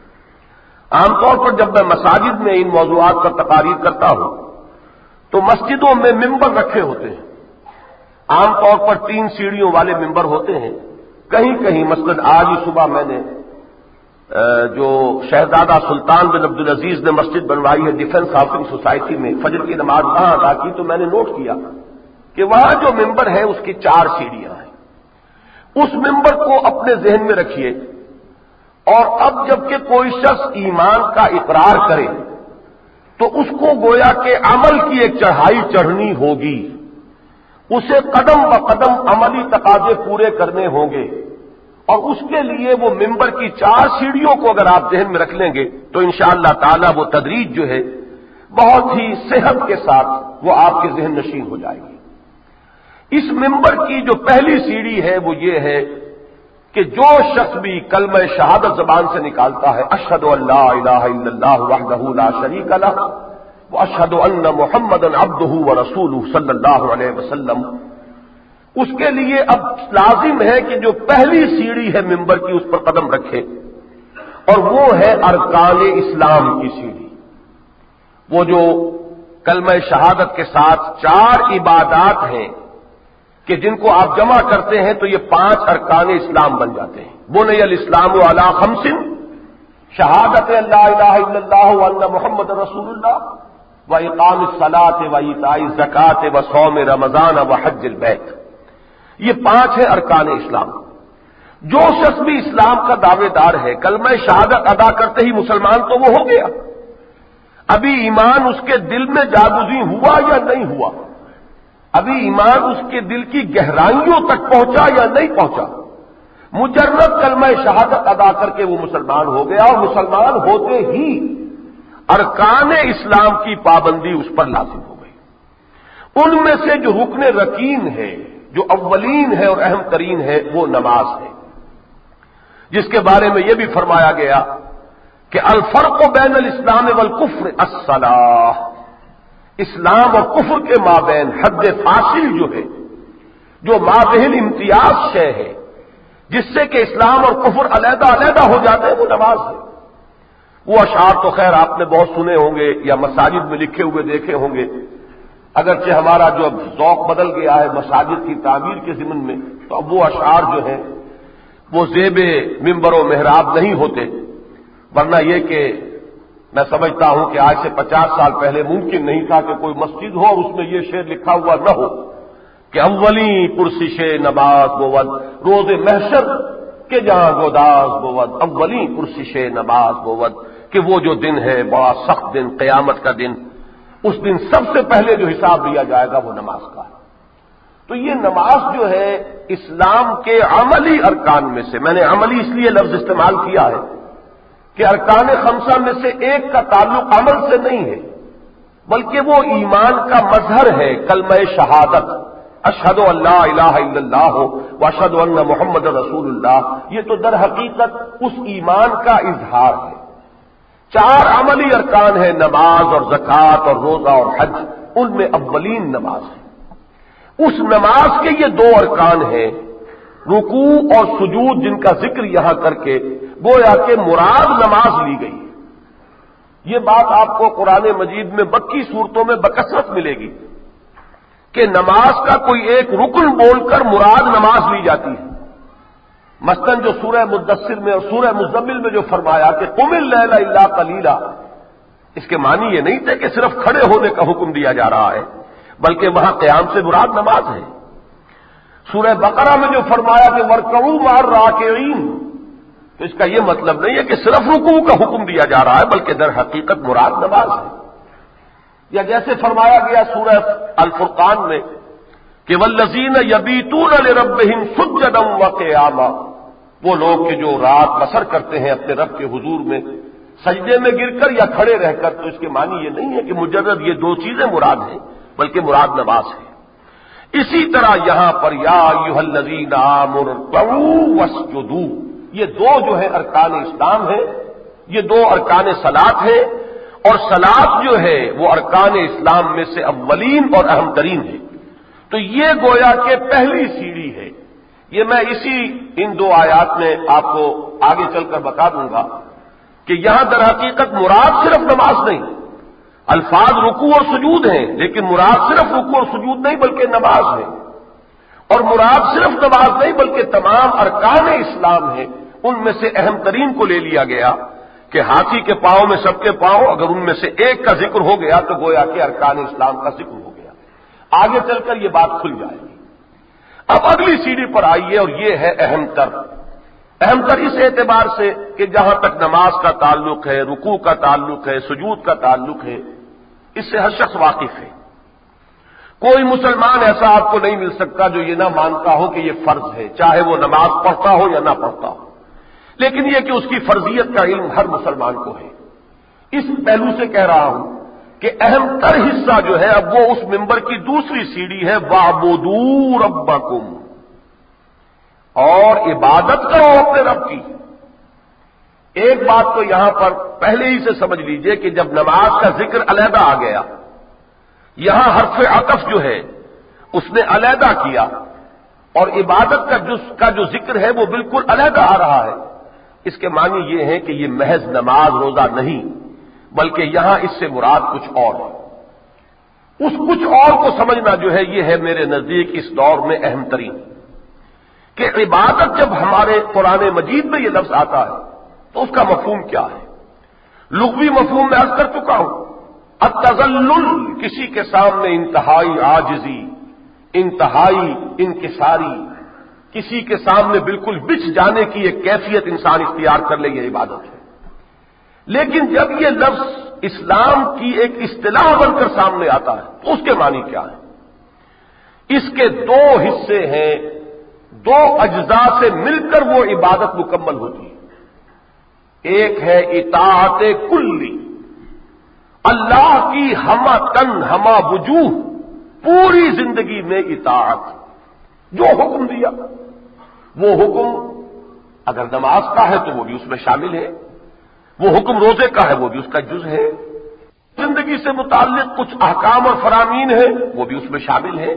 عام طور پر جب میں مساجد میں ان موضوعات پر تقاریر کرتا ہوں تو مسجدوں میں ممبر رکھے ہوتے ہیں. عام طور پر 3 سیڑھیوں والے ممبر ہوتے ہیں. کہیں کہیں مثلا آج ہی صبح میں نے جو شہزادہ سلطان بن عبدالعزیز نے مسجد بنوائی ہے ڈیفنس ہاؤسنگ سوسائٹی میں، فجر کی نماز وہاں ادا کی تو میں نے نوٹ کیا کہ وہاں جو ممبر ہے اس کی 4 سیڑھیاں ہیں. اس ممبر کو اپنے ذہن میں رکھیے، اور اب جب کہ کوئی شخص ایمان کا اقرار کرے تو اس کو گویا کہ عمل کی ایک چڑھائی چڑھنی ہوگی، اسے قدم ب قدم عملی تقاضے پورے کرنے ہوں گے، اور اس کے لیے وہ ممبر کی 4 سیڑھیوں کو اگر آپ ذہن میں رکھ لیں گے تو انشاءاللہ تعالی وہ تدریج جو ہے بہت ہی صحت کے ساتھ وہ آپ کے ذہن نشین ہو جائے گی. اس ممبر کی جو پہلی سیڑھی ہے وہ یہ ہے کہ جو شخص بھی کلمہ شہادت زبان سے نکالتا ہے اشہد ان لا الہ الا اللہ وحدہ لا شریک لہ واشہد ان محمدا عبدہ ورسولہ صلی اللہ علیہ وسلم، اس کے لیے اب لازم ہے کہ جو پہلی سیڑھی ہے ممبر کی اس پر قدم رکھے، اور وہ ہے ارکان اسلام کی سیڑھی. وہ جو کلمہ شہادت کے ساتھ 4 عبادات ہیں کہ جن کو آپ جمع کرتے ہیں تو یہ 5 ارکان اسلام بن جاتے ہیں. بنی الاسلام علی 5 شہادت اللہ الہ الا اللہ وان محمد رسول اللہ واقام الصلاۃ وایتاء الزکوٰۃ وصوم رمضان وحج البیت. یہ 5 ہیں ارکان اسلام. جو شخص بھی اسلام کا دعوے دار ہے کلمہ شہادت ادا کرتے ہی مسلمان تو وہ ہو گیا، ابھی ایمان اس کے دل میں جاگزیں ہوا یا نہیں ہوا، ابھی ایمان اس کے دل کی گہرائیوں تک پہنچا یا نہیں پہنچا، مجرد کلمہ شہادت ادا کر کے وہ مسلمان ہو گیا، اور مسلمان ہوتے ہی ارکان اسلام کی پابندی اس پر لازم ہو گئی. ان میں سے جو رکن رکین ہے، جو اولین ہے اور اہم ترین ہے، وہ نماز ہے، جس کے بارے میں یہ بھی فرمایا گیا کہ الفرق بین الاسلام والکفر الصلاۃ، اسلام اور کفر کے مابین حد فاصل جو ہے، جو مابین امتیاز شے ہے جس سے کہ اسلام اور کفر علیحدہ علیحدہ ہو جاتے ہیں، وہ نماز ہے. وہ اشعار تو خیر آپ نے بہت سنے ہوں گے یا مساجد میں لکھے ہوئے دیکھے ہوں گے، اگرچہ ہمارا جو اب ذوق بدل گیا ہے مساجد کی تعمیر کے ضمن میں، تو اب وہ اشعار جو ہیں وہ زیب ممبر و محراب نہیں ہوتے. ورنہ یہ کہ میں سمجھتا ہوں کہ آج سے 50 سال پہلے ممکن نہیں تھا کہ کوئی مسجد ہو اور اس میں یہ شعر لکھا ہوا نہ ہو کہ اولی پرسش نماز بود روز محشر کے جہاں گوداز بود، اولی پرسش نماز بود، کہ وہ جو دن ہے بڑا سخت دن، قیامت کا دن، اس دن سب سے پہلے جو حساب لیا جائے گا وہ نماز کا ہے. تو یہ نماز جو ہے اسلام کے عملی ارکان میں سے، میں نے عملی اس لیے لفظ استعمال کیا ہے کہ ارکان 5 میں سے ایک کا تعلق عمل سے نہیں ہے، بلکہ وہ ایمان کا مظہر ہے. کلمہ شہادت اشہد ان لا الہ الا اللہ واشہد ان محمد رسول اللہ، یہ تو در حقیقت اس ایمان کا اظہار ہے. 4 عملی ارکان ہیں، نماز اور زکوٰۃ اور روزہ اور حج، ان میں اولین نماز ہے. اس نماز کے یہ 2 ارکان ہیں، رکوع اور سجود، جن کا ذکر یہاں کر کے گویا کہ مراد نماز لی گئی. یہ بات آپ کو قرآن مجید میں مکی صورتوں میں بکثرت ملے گی کہ نماز کا کوئی ایک رکن بول کر مراد نماز لی جاتی ہے. مثلاً جو سورہ مدثر میں اور سورہ مزمل میں جو فرمایا کہ قم اللیل الا قلیلا، اس کے معنی یہ نہیں تھے کہ صرف کھڑے ہونے کا حکم دیا جا رہا ہے، بلکہ وہاں قیام سے مراد نماز ہے. سورہ بقرہ میں جو فرمایا کہ ورکعوا مع الراکعین، تو اس کا یہ مطلب نہیں ہے کہ صرف رکوع کا حکم دیا جا رہا ہے، بلکہ در حقیقت مراد نماز ہے۔ یا جیسے فرمایا گیا سورہ الفرقان میں کہ والذین یبیتون لربہم سجدا وقیاما، وہ لوگ کہ جو رات بسر کرتے ہیں اپنے رب کے حضور میں سجدے میں گر کر یا کھڑے رہ کر، تو اس کے معنی یہ نہیں ہے کہ مجرد یہ دو چیزیں مراد ہیں، بلکہ مراد نماز ہے۔ اسی طرح یہاں پر یا ایھا الذین آمنوا ارکعوا واسجدوا، یہ دو جو ہے ارکان اسلام ہیں، یہ دو ارکان صلاۃ ہیں، اور صلاۃ جو ہے وہ ارکان اسلام میں سے اولین اور اہم ترین ہے۔ تو یہ گویا کہ پہلی سیڑھی ہے۔ یہ میں ان دو آیات میں آپ کو آگے چل کر بتا دوں گا کہ یہاں در حقیقت مراد صرف نماز نہیں، الفاظ رکوع اور سجود ہیں، لیکن مراد صرف رکوع اور سجود نہیں بلکہ نماز ہے، اور مراد صرف نماز نہیں بلکہ تمام ارکان اسلام ہیں۔ ان میں سے اہم ترین کو لے لیا گیا کہ ہاتھی کے پاؤں میں سب کے پاؤں، اگر ان میں سے ایک کا ذکر ہو گیا تو گویا کہ ارکان اسلام کا ذکر ہو گیا۔ آگے چل کر یہ بات کھل جائے گی۔ اب اگلی سیڑھی پر آئیے، اور یہ ہے اہم تر اس اعتبار سے کہ جہاں تک نماز کا تعلق ہے، رکوع کا تعلق ہے، سجود کا تعلق ہے، اس سے ہر شخص واقف ہے۔ کوئی مسلمان ایسا آپ کو نہیں مل سکتا جو یہ نہ مانتا ہو کہ یہ فرض ہے، چاہے وہ نماز پڑھتا ہو یا نہ پڑھتا ہو، لیکن یہ کہ اس کی فرضیت کا علم ہر مسلمان کو ہے۔ اس پہلو سے کہہ رہا ہوں کہ اہم تر حصہ جو ہے اب وہ اس ممبر کی دوسری سیڑھی ہے، وَاعْبُدُوا رَبَّكُمْ، اور عبادت کرو اپنے رب کی۔ ایک بات تو یہاں پر پہلے ہی سے سمجھ لیجئے کہ جب نماز کا ذکر علیحدہ آ گیا، یہاں حرف عطف جو ہے اس نے علیحدہ کیا، اور عبادت کا جو ذکر ہے وہ بالکل علیحدہ آ رہا ہے۔ اس کے معنی یہ ہے کہ یہ محض نماز روزہ نہیں، بلکہ یہاں اس سے مراد کچھ اور ہے۔ اس کچھ اور کو سمجھنا جو ہے یہ ہے میرے نزدیک اس دور میں اہم ترین، کہ عبادت جب ہمارے قرآن مجید میں یہ لفظ آتا ہے تو اس کا مفہوم کیا ہے؟ لغوی مفہوم میں عرض کر چکا ہوں، التذلل، کسی کے سامنے انتہائی عاجزی، انتہائی انکساری، کسی کے سامنے بالکل بچھ جانے کی ایک کیفیت انسان اختیار کر لے، یہ عبادت ہے۔ لیکن جب یہ لفظ اسلام کی ایک اصطلاح بن کر سامنے آتا ہے تو اس کے معنی کیا ہے؟ اس کے دو حصے ہیں، دو اجزاء سے مل کر وہ عبادت مکمل ہوتی ہے۔ ایک ہے اطاعت کلی، اللہ کی ہمہ تن ہمہ وجوہ، پوری زندگی میں اطاعت، جو حکم دیا وہ حکم اگر نماز کا ہے تو وہ بھی اس میں شامل ہے، وہ حکم روزے کا ہے وہ بھی اس کا جز ہے، زندگی سے متعلق کچھ احکام اور فرامین ہیں وہ بھی اس میں شامل ہے،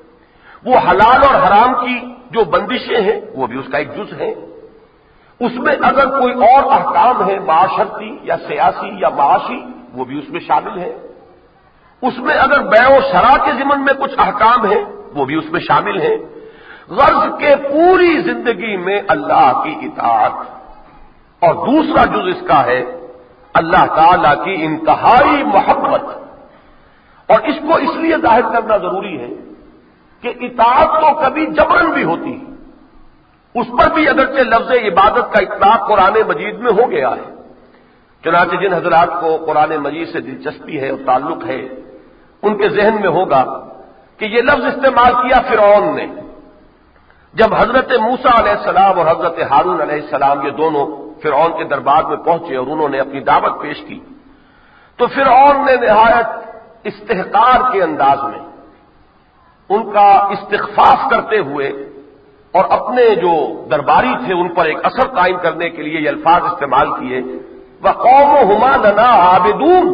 وہ حلال اور حرام کی جو بندشیں ہیں وہ بھی اس کا ایک جز ہے، اس میں اگر کوئی اور احکام ہے معاشرتی یا سیاسی یا معاشی وہ بھی اس میں شامل ہے، اس میں اگر بیع و شراء کے ضمن میں کچھ احکام ہیں وہ بھی اس میں شامل ہیں، غرض کے پوری زندگی میں اللہ کی اطاعت۔ اور دوسرا جز اس کا ہے اللہ تعالی کی انتہائی محبت، اور اس کو اس لیے ظاہر کرنا ضروری ہے کہ اطاعت تو کبھی جبرن بھی ہوتی ہے، اس پر بھی اگرچہ لفظ عبادت کا اطلاق قرآن مجید میں ہو گیا ہے۔ چنانچہ جن حضرات کو قرآن مجید سے دلچسپی ہے اور تعلق ہے ان کے ذہن میں ہوگا کہ یہ لفظ استعمال کیا فرعون نے جب حضرت موسیٰ علیہ السلام اور حضرت ہارون علیہ السلام یہ دونوں فرعون کے دربار میں پہنچے اور انہوں نے اپنی دعوت پیش کی، تو فرعون نے نہایت استحقار کے انداز میں ان کا استخفاف کرتے ہوئے اور اپنے جو درباری تھے ان پر ایک اثر قائم کرنے کے لیے یہ الفاظ استعمال کیے، وَقَوْمُهُمَا لَنَا عَابِدُونَ،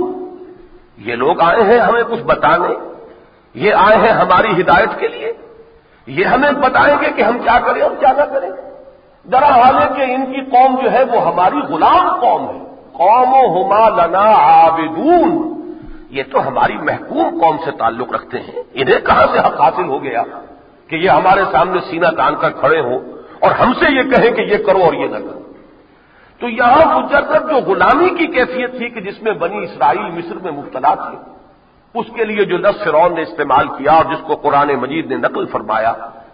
یہ لوگ آئے ہیں ہمیں کچھ بتانے، یہ آئے ہیں ہماری ہدایت کے لیے، یہ ہمیں بتائیں گے کہ ہم کیا کریں اور کیا نہ کریں، ذرا حال ہے کہ ان کی قوم جو ہے وہ ہماری غلام قوم ہے، قَوْمُهُمَا لَنَا عَابِدُونَ، یہ تو ہماری محکوم قوم سے تعلق رکھتے ہیں، انہیں کہاں سے حق حاصل ہو گیا کہ یہ ہمارے سامنے سینہ تان کر کھڑے ہوں اور ہم سے یہ کہیں کہ یہ کرو اور یہ نہ کرو۔ تو یہاں مجرد جو غلامی کی کیفیت تھی کہ جس میں بنی اسرائیل مصر میں مبتلا تھے، اس کے لیے جو لفظ فرعون نے استعمال کیا اور جس کو قرآن مجید نے نقل فرمایا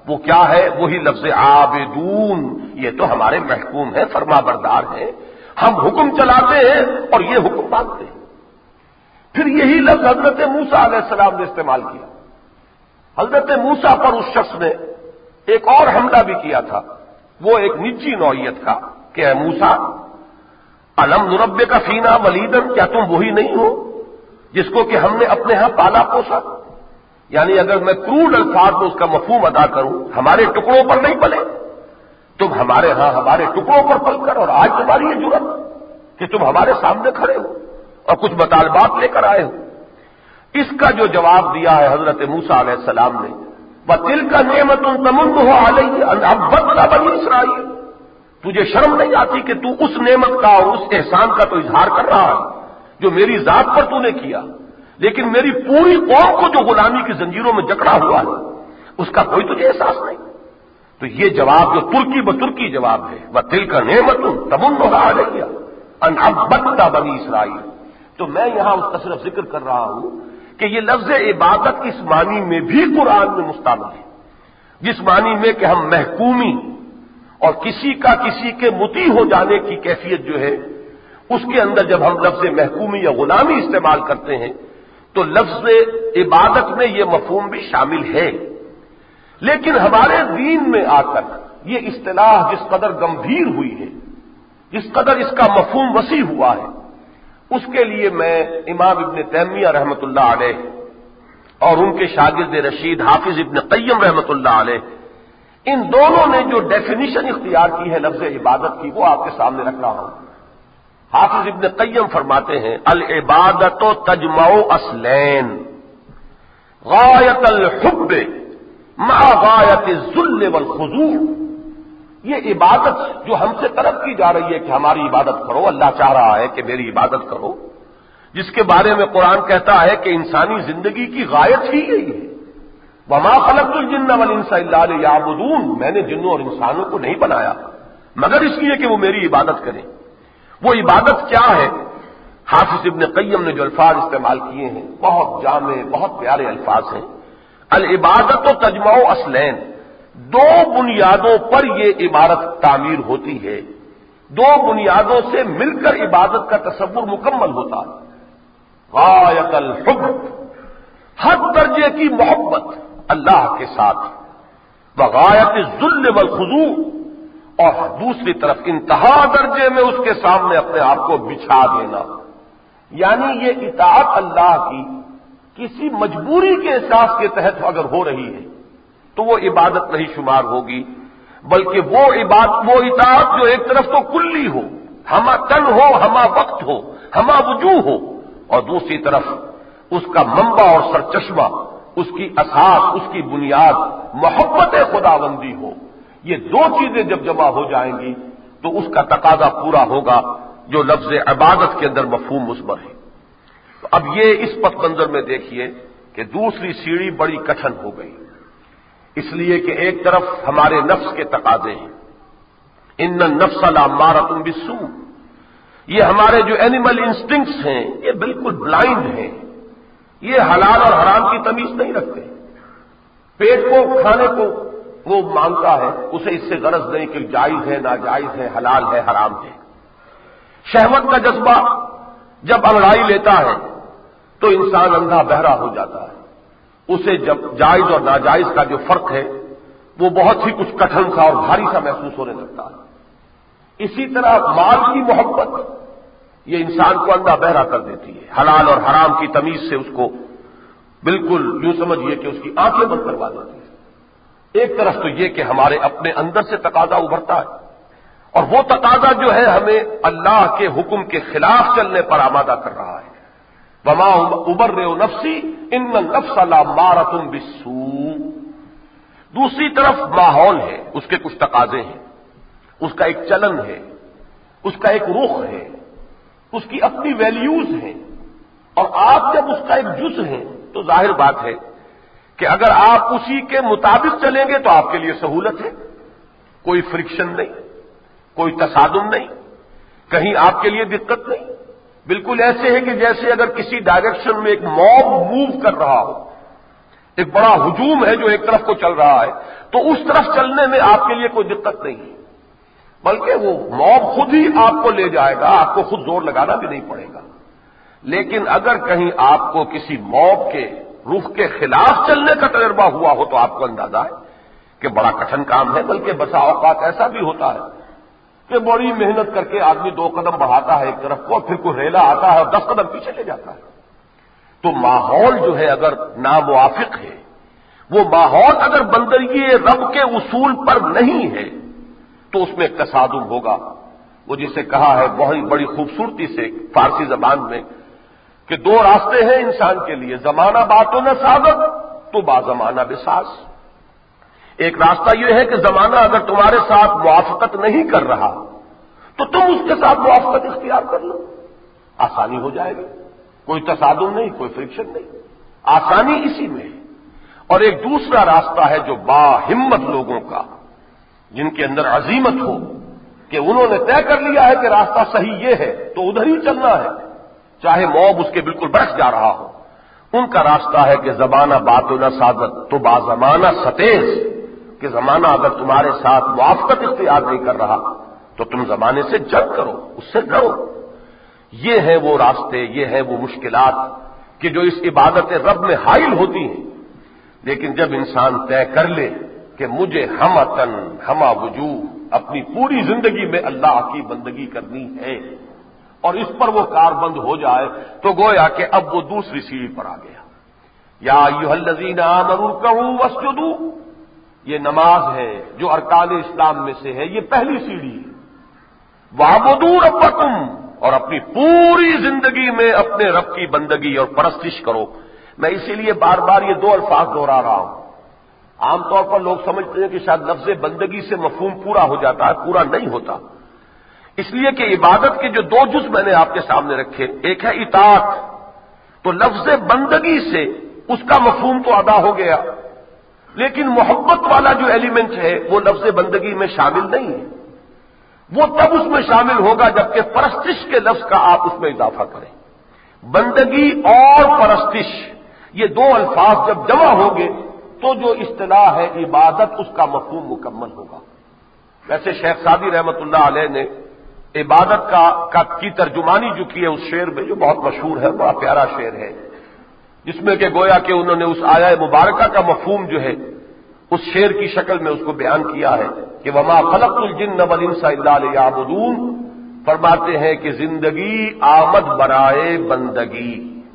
وہ کیا ہے؟ وہی لفظ عابدون. یہ تو ہمارے محکوم ہیں، فرما بردار ہیں، ہم حکم چلاتے ہیں اور یہ حکم مانتے ہیں. پھر یہی لفظ حضرت موسیٰ علیہ السلام نے استعمال کیا. حضرت موسیٰ پر اس شخص نے ایک اور حملہ بھی کیا تھا، وہ ایک نجی نوعیت کا کہ اے موسیٰ الم نربک فینا ولیدن، کیا تم وہی نہیں ہو جس کو کہ ہم نے اپنے ہاں پالا پوسا؟ یعنی اگر میں کروڈ الفاظ میں اس کا مفہوم ادا کروں، ہمارے ٹکڑوں پر نہیں پلے تم، ہمارے ہاں ہمارے ٹکڑوں پر پل کر، اور آج تمہاری یہ جرأت کہ تم ہمارے سامنے کھڑے ہو اور کچھ مطالبات لے کر آئے ہو. اس کا جو جواب دیا ہے حضرت موسیٰ علیہ السلام نے، وَتِلْكَ نِعْمَةٌ تَمُنُّهَا عَلَيَّ أَنْ عَبَّدْتَ بَنِي إِسْرَائِيلَ. تجھے شرم نہیں آتی کہ تو اس نعمت کا اور اس احسان کا تو اظہار کر رہا ہے جو میری ذات پر تو نے کیا، لیکن میری پوری قوم کو جو غلامی کی زنجیروں میں جکڑا ہوا ہے اس کا کوئی تجھے احساس نہیں. تو یہ جواب جو ترکی بترکی جواب ہے، وَتِلْكَ نِعْمَةٌ تَمُنُّهَا عَلَيَّ أَنْ عَبَّدْتَ بَنِي إِسْرَائِيلَ. تو میں یہاں اس کا صرف ذکر کر رہا ہوں کہ یہ لفظ عبادت اس معنی میں بھی قرآن میں مستعمل ہے، جس معنی میں کہ ہم محکومی اور کسی کا کسی کے مطیع ہو جانے کی کیفیت جو ہے، اس کے اندر جب ہم لفظ محکومی یا غلامی استعمال کرتے ہیں تو لفظ عبادت میں یہ مفہوم بھی شامل ہے. لیکن ہمارے دین میں آ کر یہ اصطلاح جس قدر گمبھیر ہوئی ہے، جس قدر اس کا مفہوم وسیع ہوا ہے، اس کے لیے میں امام ابن تیمیہ رحمۃ اللہ علیہ اور ان کے شاگرد رشید حافظ ابن قیم رحمۃ اللہ علیہ، ان دونوں نے جو ڈیفینیشن اختیار کی ہے لفظ عبادت کی، وہ آپ کے سامنے رکھ رہا ہوں. حافظ ابن قیم فرماتے ہیں العبادت تجمع اصلین غایت الحب مع غایت الذل والخضوع. یہ عبادت جو ہم سے طلب کی جا رہی ہے کہ ہماری عبادت کرو، اللہ چاہ رہا ہے کہ میری عبادت کرو، جس کے بارے میں قرآن کہتا ہے کہ انسانی زندگی کی غایت ہی یہی ہے. وما خلقت الجن والانس الا لیعبدون. میں نے جنوں اور انسانوں کو نہیں بنایا مگر اس لیے کہ وہ میری عبادت کریں. وہ عبادت کیا ہے؟ حافظ ابن قیم نے جو الفاظ استعمال کیے ہیں بہت جامع، بہت پیارے الفاظ ہیں. العبادت و تجمع اصلین، دو بنیادوں پر یہ عبادت تعمیر ہوتی ہے، دو بنیادوں سے مل کر عبادت کا تصور مکمل ہوتا ہے. غایت الحب، ہر درجے کی محبت اللہ کے ساتھ، وغایت الذل والخضوع، اور دوسری طرف انتہا درجے میں اس کے سامنے اپنے آپ کو بچھا دینا. یعنی یہ اطاعت اللہ کی کسی مجبوری کے احساس کے تحت اگر ہو رہی ہے تو وہ عبادت نہیں شمار ہوگی، بلکہ وہ اطاعت جو ایک طرف تو کلی ہو، ہمہ تن ہو، ہمہ وقت ہو، ہمہ وجوہ ہو، اور دوسری طرف اس کا منبع اور سرچشمہ، اس کی اساس، اس کی بنیاد محبت خداوندی ہو. یہ دو چیزیں جب جمع ہو جائیں گی تو اس کا تقاضا پورا ہوگا جو لفظ عبادت کے اندر مفہوم مثمر ہے. تو اب یہ اس پس منظر میں دیکھیے کہ دوسری سیڑھی بڑی کٹھن ہو گئی، اس لیے کہ ایک طرف ہمارے نفس کے تقاضے ہیں، ان النفس لامارۃ بالسوء. یہ ہمارے جو اینیمل انسٹنکٹس ہیں یہ بالکل بلائنڈ ہیں، یہ حلال اور حرام کی تمیز نہیں رکھتے. پیٹ کو کھانے کو وہ مانگتا ہے، اسے اس سے غرض نہیں کہ جائز ہے ناجائز ہے، حلال ہے حرام ہے. شہوت کا جذبہ جب انگڑائی لیتا ہے تو انسان اندھا بہرا ہو جاتا ہے، اسے جب جائز اور ناجائز کا جو فرق ہے وہ بہت ہی کچھ کٹھن سا اور بھاری سا محسوس ہونے لگتا ہے. اسی طرح مال کی محبت یہ انسان کو اندھا بہرا کر دیتی ہے، حلال اور حرام کی تمیز سے اس کو بالکل یوں سمجھیے کہ اس کی آنکھیں بند کروا دیتی ہے. ایک طرف تو یہ کہ ہمارے اپنے اندر سے تقاضا ابھرتا ہے، اور وہ تقاضا جو ہے ہمیں اللہ کے حکم کے خلاف چلنے پر آمادہ کر رہا ہے. وما ابرئ نفسی ان النفس لامارۃ بالسوء. دوسری طرف ماحول ہے، اس کے کچھ تقاضے ہیں، اس کا ایک چلن ہے، اس کا ایک رخ ہے، اس کی اپنی ویلیوز ہیں، اور آپ جب اس کا ایک جز ہیں تو ظاہر بات ہے کہ اگر آپ اسی کے مطابق چلیں گے تو آپ کے لیے سہولت ہے، کوئی فرکشن نہیں، کوئی تصادم نہیں، کہیں آپ کے لیے دقت نہیں. بالکل ایسے ہے کہ جیسے اگر کسی ڈائریکشن میں ایک موب موو کر رہا ہو، ایک بڑا ہجوم ہے جو ایک طرف کو چل رہا ہے، تو اس طرف چلنے میں آپ کے لیے کوئی دقت نہیں ہے، بلکہ وہ موب خود ہی آپ کو لے جائے گا، آپ کو خود زور لگانا بھی نہیں پڑے گا۔ لیکن اگر کہیں آپ کو کسی موب کے رخ کے خلاف چلنے کا تجربہ ہوا ہو تو آپ کو اندازہ ہے کہ بڑا کٹھن کام ہے، بلکہ بسا اوقات ایسا بھی ہوتا ہے کہ بڑی محنت کر کے آدمی 2 قدم بڑھاتا ہے ایک طرف کو، پھر کوئی ریلا آتا ہے اور 10 قدم پیچھے لے جاتا ہے۔ تو ماحول جو ہے اگر ناموافق ہے، وہ ماحول اگر بندگی رب کے اصول پر نہیں ہے تو اس میں ایک تصادم ہوگا۔ وہ جسے کہا ہے بہت بڑی خوبصورتی سے فارسی زبان میں کہ 2 راستے ہیں انسان کے لیے، زمانہ باتوں نہ سازت تو با زمانہ بساز۔ ایک راستہ یہ ہے کہ زمانہ اگر تمہارے ساتھ موافقت نہیں کر رہا تو تم اس کے ساتھ موافقت اختیار کر لو، آسانی ہو جائے گی، کوئی تصادم نہیں، کوئی فرکشن نہیں، آسانی اسی میں ہے۔ اور ایک دوسرا راستہ ہے جو باہمت لوگوں کا، جن کے اندر عزیمت ہو کہ انہوں نے طے کر لیا ہے کہ راستہ صحیح یہ ہے تو ادھر ہی چلنا ہے، چاہے موب اس کے بالکل برس جا رہا ہو۔ ان کا راستہ ہے کہ زمانہ بات نہ سازت تو با زمانہ ستیز، کہ زمانہ اگر تمہارے ساتھ موافقت اختیار نہیں کر رہا تو تم زمانے سے جنگ کرو، اس سے لڑو۔ یہ ہے وہ راستے، یہ ہے وہ مشکلات کہ جو اس عبادت رب میں حائل ہوتی ہیں۔ لیکن جب انسان طے کر لے کہ مجھے ہمہ تن ہمہ وجوہ اپنی پوری زندگی میں اللہ کی بندگی کرنی ہے اور اس پر وہ کاربند ہو جائے تو گویا کہ اب وہ دوسری سیڑھی پر آ گیا۔ یا ایھا الذین آمنوا ارکعوا واسجدوا، یہ نماز ہے جو ارکان اسلام میں سے ہے، یہ پہلی سیڑھی ہے۔ وَاعْبُدُوا رَبَّكُمْ، اور اپنی پوری زندگی میں اپنے رب کی بندگی اور پرستش کرو۔ میں اسی لیے بار بار یہ 2 الفاظ دہرا رہا ہوں۔ عام طور پر لوگ سمجھتے ہیں کہ شاید لفظ بندگی سے مفہوم پورا ہو جاتا ہے، پورا نہیں ہوتا، اس لیے کہ عبادت کے جو 2 جز میں نے آپ کے سامنے رکھے، ایک ہے اطاعت، تو لفظ بندگی سے اس کا مفہوم تو ادا ہو گیا، لیکن محبت والا جو ایلیمنٹ ہے وہ لفظ بندگی میں شامل نہیں ہے۔ وہ تب اس میں شامل ہوگا جبکہ پرستش کے لفظ کا آپ اس میں اضافہ کریں۔ بندگی اور پرستش، یہ 2 الفاظ جب جمع ہوں گے تو جو اصطلاح ہے عبادت، اس کا مفہوم مکمل ہوگا۔ ویسے شیخ سعدی رحمت اللہ علیہ نے عبادت کی ترجمانی جو کی ہے اس شعر میں، جو بہت مشہور ہے، بڑا پیارا شعر ہے، جس میں کہ گویا کہ انہوں نے اس آیہ مبارکہ کا مفہوم جو ہے اس شعر کی شکل میں اس کو بیان کیا ہے کہ وما خلقت الجن والانس الا لیعبدون، فرماتے ہیں کہ زندگی آمد برائے بندگی،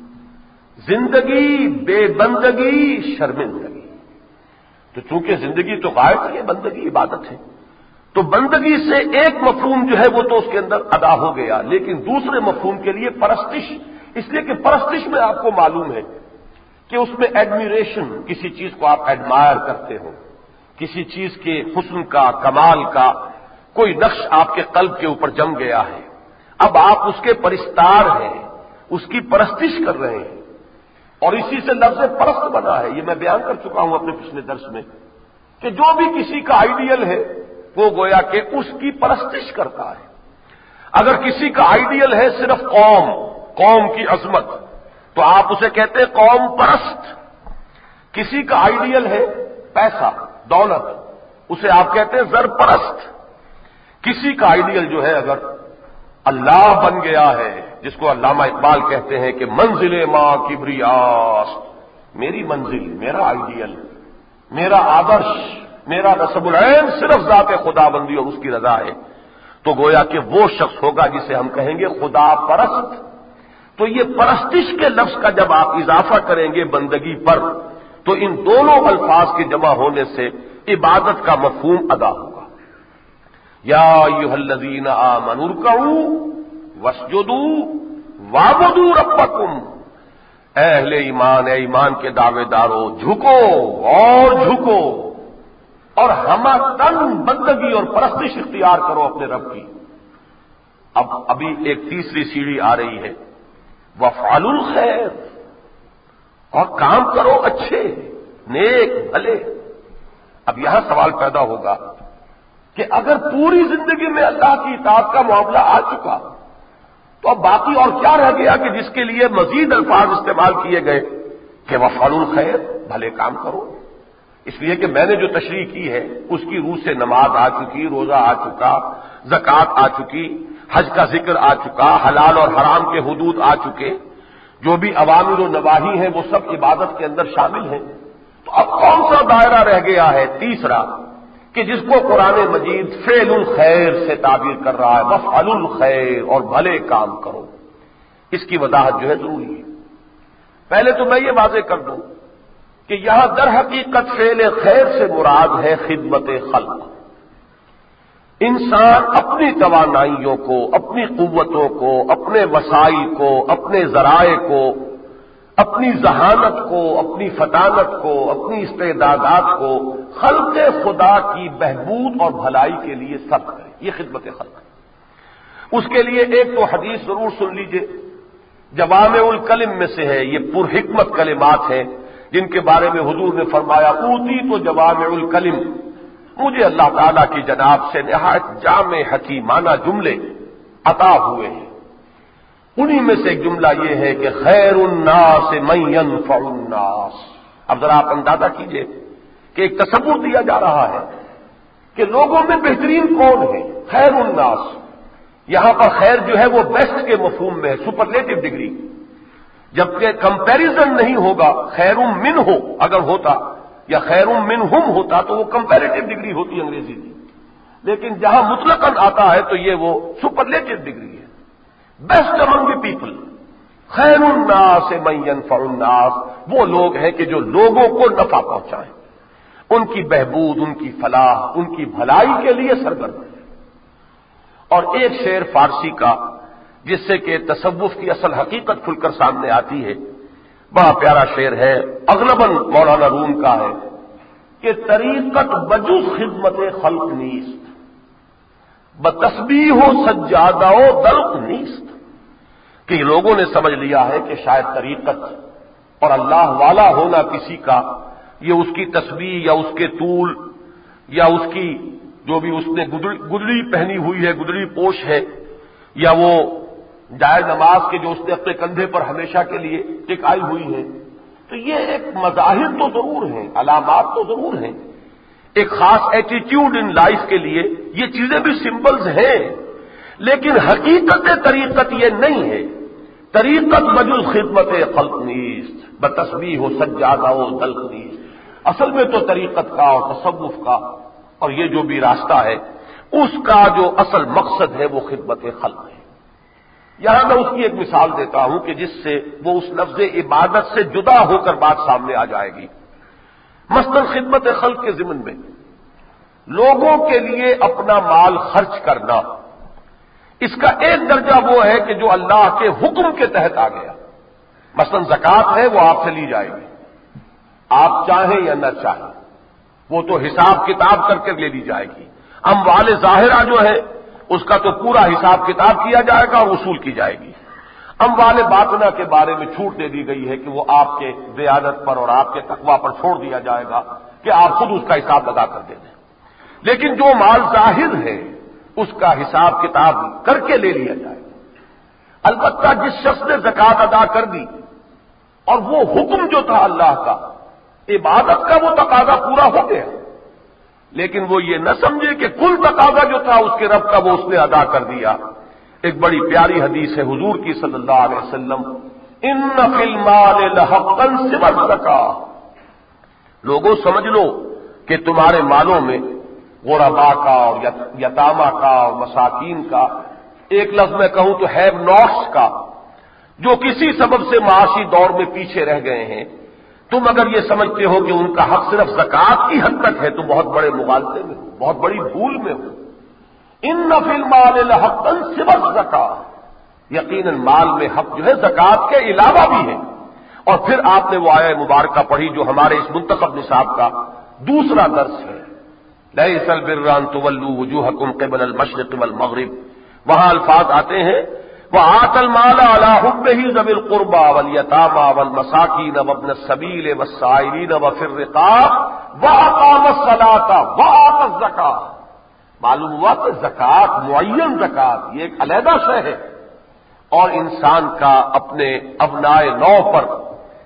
زندگی بے بندگی شرمندگی۔ تو چونکہ زندگی تو غائب ہے، بندگی عبادت ہے، تو بندگی سے ایک مفہوم جو ہے وہ تو اس کے اندر ادا ہو گیا، لیکن دوسرے مفہوم کے لیے پرستش، اس لیے کہ پرستش میں آپ کو معلوم ہے کہ اس میں ایڈمیریشن، کسی چیز کو آپ ایڈمائر کرتے ہو، کسی چیز کے حسن کا، کمال کا کوئی نقش آپ کے قلب کے اوپر جم گیا ہے، اب آپ اس کے پرستار ہیں، اس کی پرستش کر رہے ہیں، اور اسی سے لفظ پرست بنا ہے۔ یہ میں بیان کر چکا ہوں اپنے پچھلے درس میں کہ جو بھی کسی کا آئیڈیل ہے وہ گویا کہ اس کی پرستش کرتا ہے۔ اگر کسی کا آئیڈیل ہے صرف قوم کی عظمت، تو آپ اسے کہتے ہیں قوم پرست۔ کسی کا آئیڈیل ہے پیسہ، دولت، اسے آپ کہتے ہیں زر پرست۔ کسی کا آئیڈیل جو ہے اگر اللہ بن گیا ہے، جس کو علامہ اقبال کہتے ہیں کہ منزل ماں کبریاست، میری منزل، میرا آئیڈیل، میرا آدرش، میرا نصب العین صرف ذات خدا بندی اور اس کی رضا ہے، تو گویا کہ وہ شخص ہوگا جسے ہم کہیں گے خدا پرست۔ تو یہ پرستش کے لفظ کا جب آپ اضافہ کریں گے بندگی پر تو ان دونوں الفاظ کے جمع ہونے سے عبادت کا مفہوم ادا ہوگا۔ یا ایھا الذین آمنوا ارکعوا واسجدوا واعبدوا ربکم، اے اہل ایمان، اے ایمان کے دعوے دارو، جھکو اور جھکو اور ہمہ تن بندگی اور پرستش اختیار کرو اپنے رب کی۔ اب ابھی ایک تیسری سیڑھی آ رہی ہے، وافعلوا الخیر، اور کام کرو اچھے، نیک، بھلے۔ اب یہاں سوال پیدا ہوگا کہ اگر پوری زندگی میں اللہ کی اطاعت کا معاملہ آ چکا تو اب باقی اور کیا رہ گیا کہ جس کے لیے مزید الفاظ استعمال کیے گئے کہ وفعلوا الخیر، بھلے کام کرو. اس لیے کہ میں نے جو تشریح کی ہے اس کی روح سے نماز آ چکی، روزہ آ چکا، زکوٰۃ آ چکی، حج کا ذکر آ چکا، حلال اور حرام کے حدود آ چکے، جو بھی اوامر و نواہی ہیں وہ سب عبادت کے اندر شامل ہیں. تو اب کون سا دائرہ رہ گیا ہے تیسرا کہ جس کو قرآن مجید فعل الخیر سے تعبیر کر رہا ہے، وفعلوا الخیر، اور بھلے کام کرو. اس کی وضاحت جو ہے ضروری ہے. پہلے تو میں یہ واضح کر دوں کہ یہاں در حقیقت فعل خیر سے مراد ہے خدمت خلق. انسان اپنی توانائیوں کو، اپنی قوتوں کو، اپنے وسائل کو، اپنے ذرائع کو، اپنی ذہانت کو، اپنی فطانت کو، اپنی استعدادات کو خلق خدا کی بہبود اور بھلائی کے لیے صرف کرے. یہ خدمت خلق ہے. اس کے لیے ایک تو حدیث ضرور سن لیجئے، جوامع الکلم میں سے ہے، یہ پرحکمت کلمات ہیں جن کے بارے میں حضور نے فرمایا اوتی تو جوامع الکلم، مجھے اللہ تعالیٰ کی جناب سے نہایت جامع حکیمانہ جملے عطا ہوئے ہیں. انہی میں سے ایک جملہ یہ ہے کہ خیر الناس من ينفع الناس. اب ذرا آپ اندازہ کیجئے کہ ایک تصور دیا جا رہا ہے کہ لوگوں میں بہترین کون ہے. خیر الناس، یہاں پر خیر جو ہے وہ بیسٹ کے مفہوم میں ہے، سپرلیٹو ڈگری، جبکہ کمپیریزن نہیں ہوگا. خیر من ہو اگر ہوتا یا خیر منہم ہوتا تو وہ کمپیریٹو ڈگری ہوتی انگریزی کی، لیکن جہاں مطلقاً آتا ہے تو یہ وہ سپرلیٹو ڈگری ہے. بیسٹ امنگ دی پیپل، خیر الناس من ينفع الناس، وہ لوگ ہیں کہ جو لوگوں کو نفع پہنچائیں، ان کی بہبود، ان کی فلاح، ان کی بھلائی کے لیے سرگرم ہے. اور ایک شعر فارسی کا جس سے کہ تصوف کی اصل حقیقت کھل کر سامنے آتی ہے، بڑا پیارا شعر ہے، اغلباً مولانا روم کا ہے کہ طریقت بجز خدمت خلق نیست، بتسبیح و سجادہ و دلق نیست. کہ لوگوں نے سمجھ لیا ہے کہ شاید طریقت اور اللہ والا ہونا کسی کا یہ اس کی تسبیح یا اس کے طول یا اس کی جو بھی اس نے گدڑی پہنی ہوئی ہے، گدڑی پوش ہے، یا وہ جائز نماز کے جو اس نے اپنے کندھے پر ہمیشہ کے لیے ٹکائی ہوئی ہے. تو یہ ایک مظاہر تو ضرور ہیں، علامات تو ضرور ہیں، ایک خاص ایٹیٹیوڈ ان لائف کے لیے یہ چیزیں بھی سمبلز ہیں، لیکن حقیقت طریقت یہ نہیں ہے. طریقت بجز خدمت خلق نیست، بتسبیح و سجادہ و دلق نیست. اصل میں تو طریقت کا اور تصوف کا اور یہ جو بھی راستہ ہے اس کا جو اصل مقصد ہے وہ خدمت خلق ہے. یہاں میں اس کی ایک مثال دیتا ہوں کہ جس سے وہ اس لفظ عبادت سے جدا ہو کر بات سامنے آ جائے گی. مثلاً خدمت خلق کے ضمن میں لوگوں کے لیے اپنا مال خرچ کرنا، اس کا ایک درجہ وہ ہے کہ جو اللہ کے حکم کے تحت آ گیا. مثلاً زکوٰۃ ہے، وہ آپ سے لی جائے گی، آپ چاہیں یا نہ چاہیں، وہ تو حساب کتاب کر کے لے لی جائے گی. اموال ظاہرہ جو ہے اس کا تو پورا حساب کتاب کیا جائے گا اور وصول کی جائے گی. اموال باطنہ کے بارے میں چھوٹ دے دی گئی ہے کہ وہ آپ کے دیانت پر اور آپ کے تقویٰ پر چھوڑ دیا جائے گا کہ آپ خود اس کا حساب لگا کر دے دیں. لیکن جو مال ظاہر ہے اس کا حساب کتاب کر کے لے لیا جائے گا. البتہ جس شخص نے زکوٰۃ ادا کر دی اور وہ حکم جو تھا اللہ کا، عبادت کا وہ تقاضا پورا ہو گیا، لیکن وہ یہ نہ سمجھے کہ کل تقاضا جو تھا اس کے رب کا وہ اس نے ادا کر دیا. ایک بڑی پیاری حدیث ہے حضور کی صلی اللہ علیہ وسلم، ان فی المال لحقا سوى الزکاۃ، لوگوں سمجھ لو کہ تمہارے مالوں میں غرباء کا اور یتامہ کا اور مساکین کا، ایک لفظ میں کہوں تو ہیو ناٹس کا، جو کسی سبب سے معاشی دور میں پیچھے رہ گئے ہیں، تم اگر یہ سمجھتے ہو کہ ان کا حق صرف زکوٰۃ کی حد تک ہے تو بہت بڑے مغالطے میں ہو، بہت بڑی بھول میں ہو. ان فی المال لحقا سوى الزکاۃ، یقیناً مال میں حق جو ہے زکوٰۃ کے علاوہ بھی ہے. اور پھر آپ نے وہ آیہ مبارکہ پڑھی جو ہمارے اس منتخب نصاب کا دوسرا درس ہے، لیس البر ان تولوا وجوہکم قبل المشرق والمغرب. وہاں الفاظ آتے ہیں وآتى المال على حبه ذوي القربى واليتامى والمساكين وابن السبيل والسائلين وفي الرقاب وأقام الصلاة وآتى الزكاة. معلوم ہوا کہ زکوٰۃ، معین زکوٰۃ، یہ ایک علیحدہ شے ہے، اور انسان کا اپنے ابنائے نو پر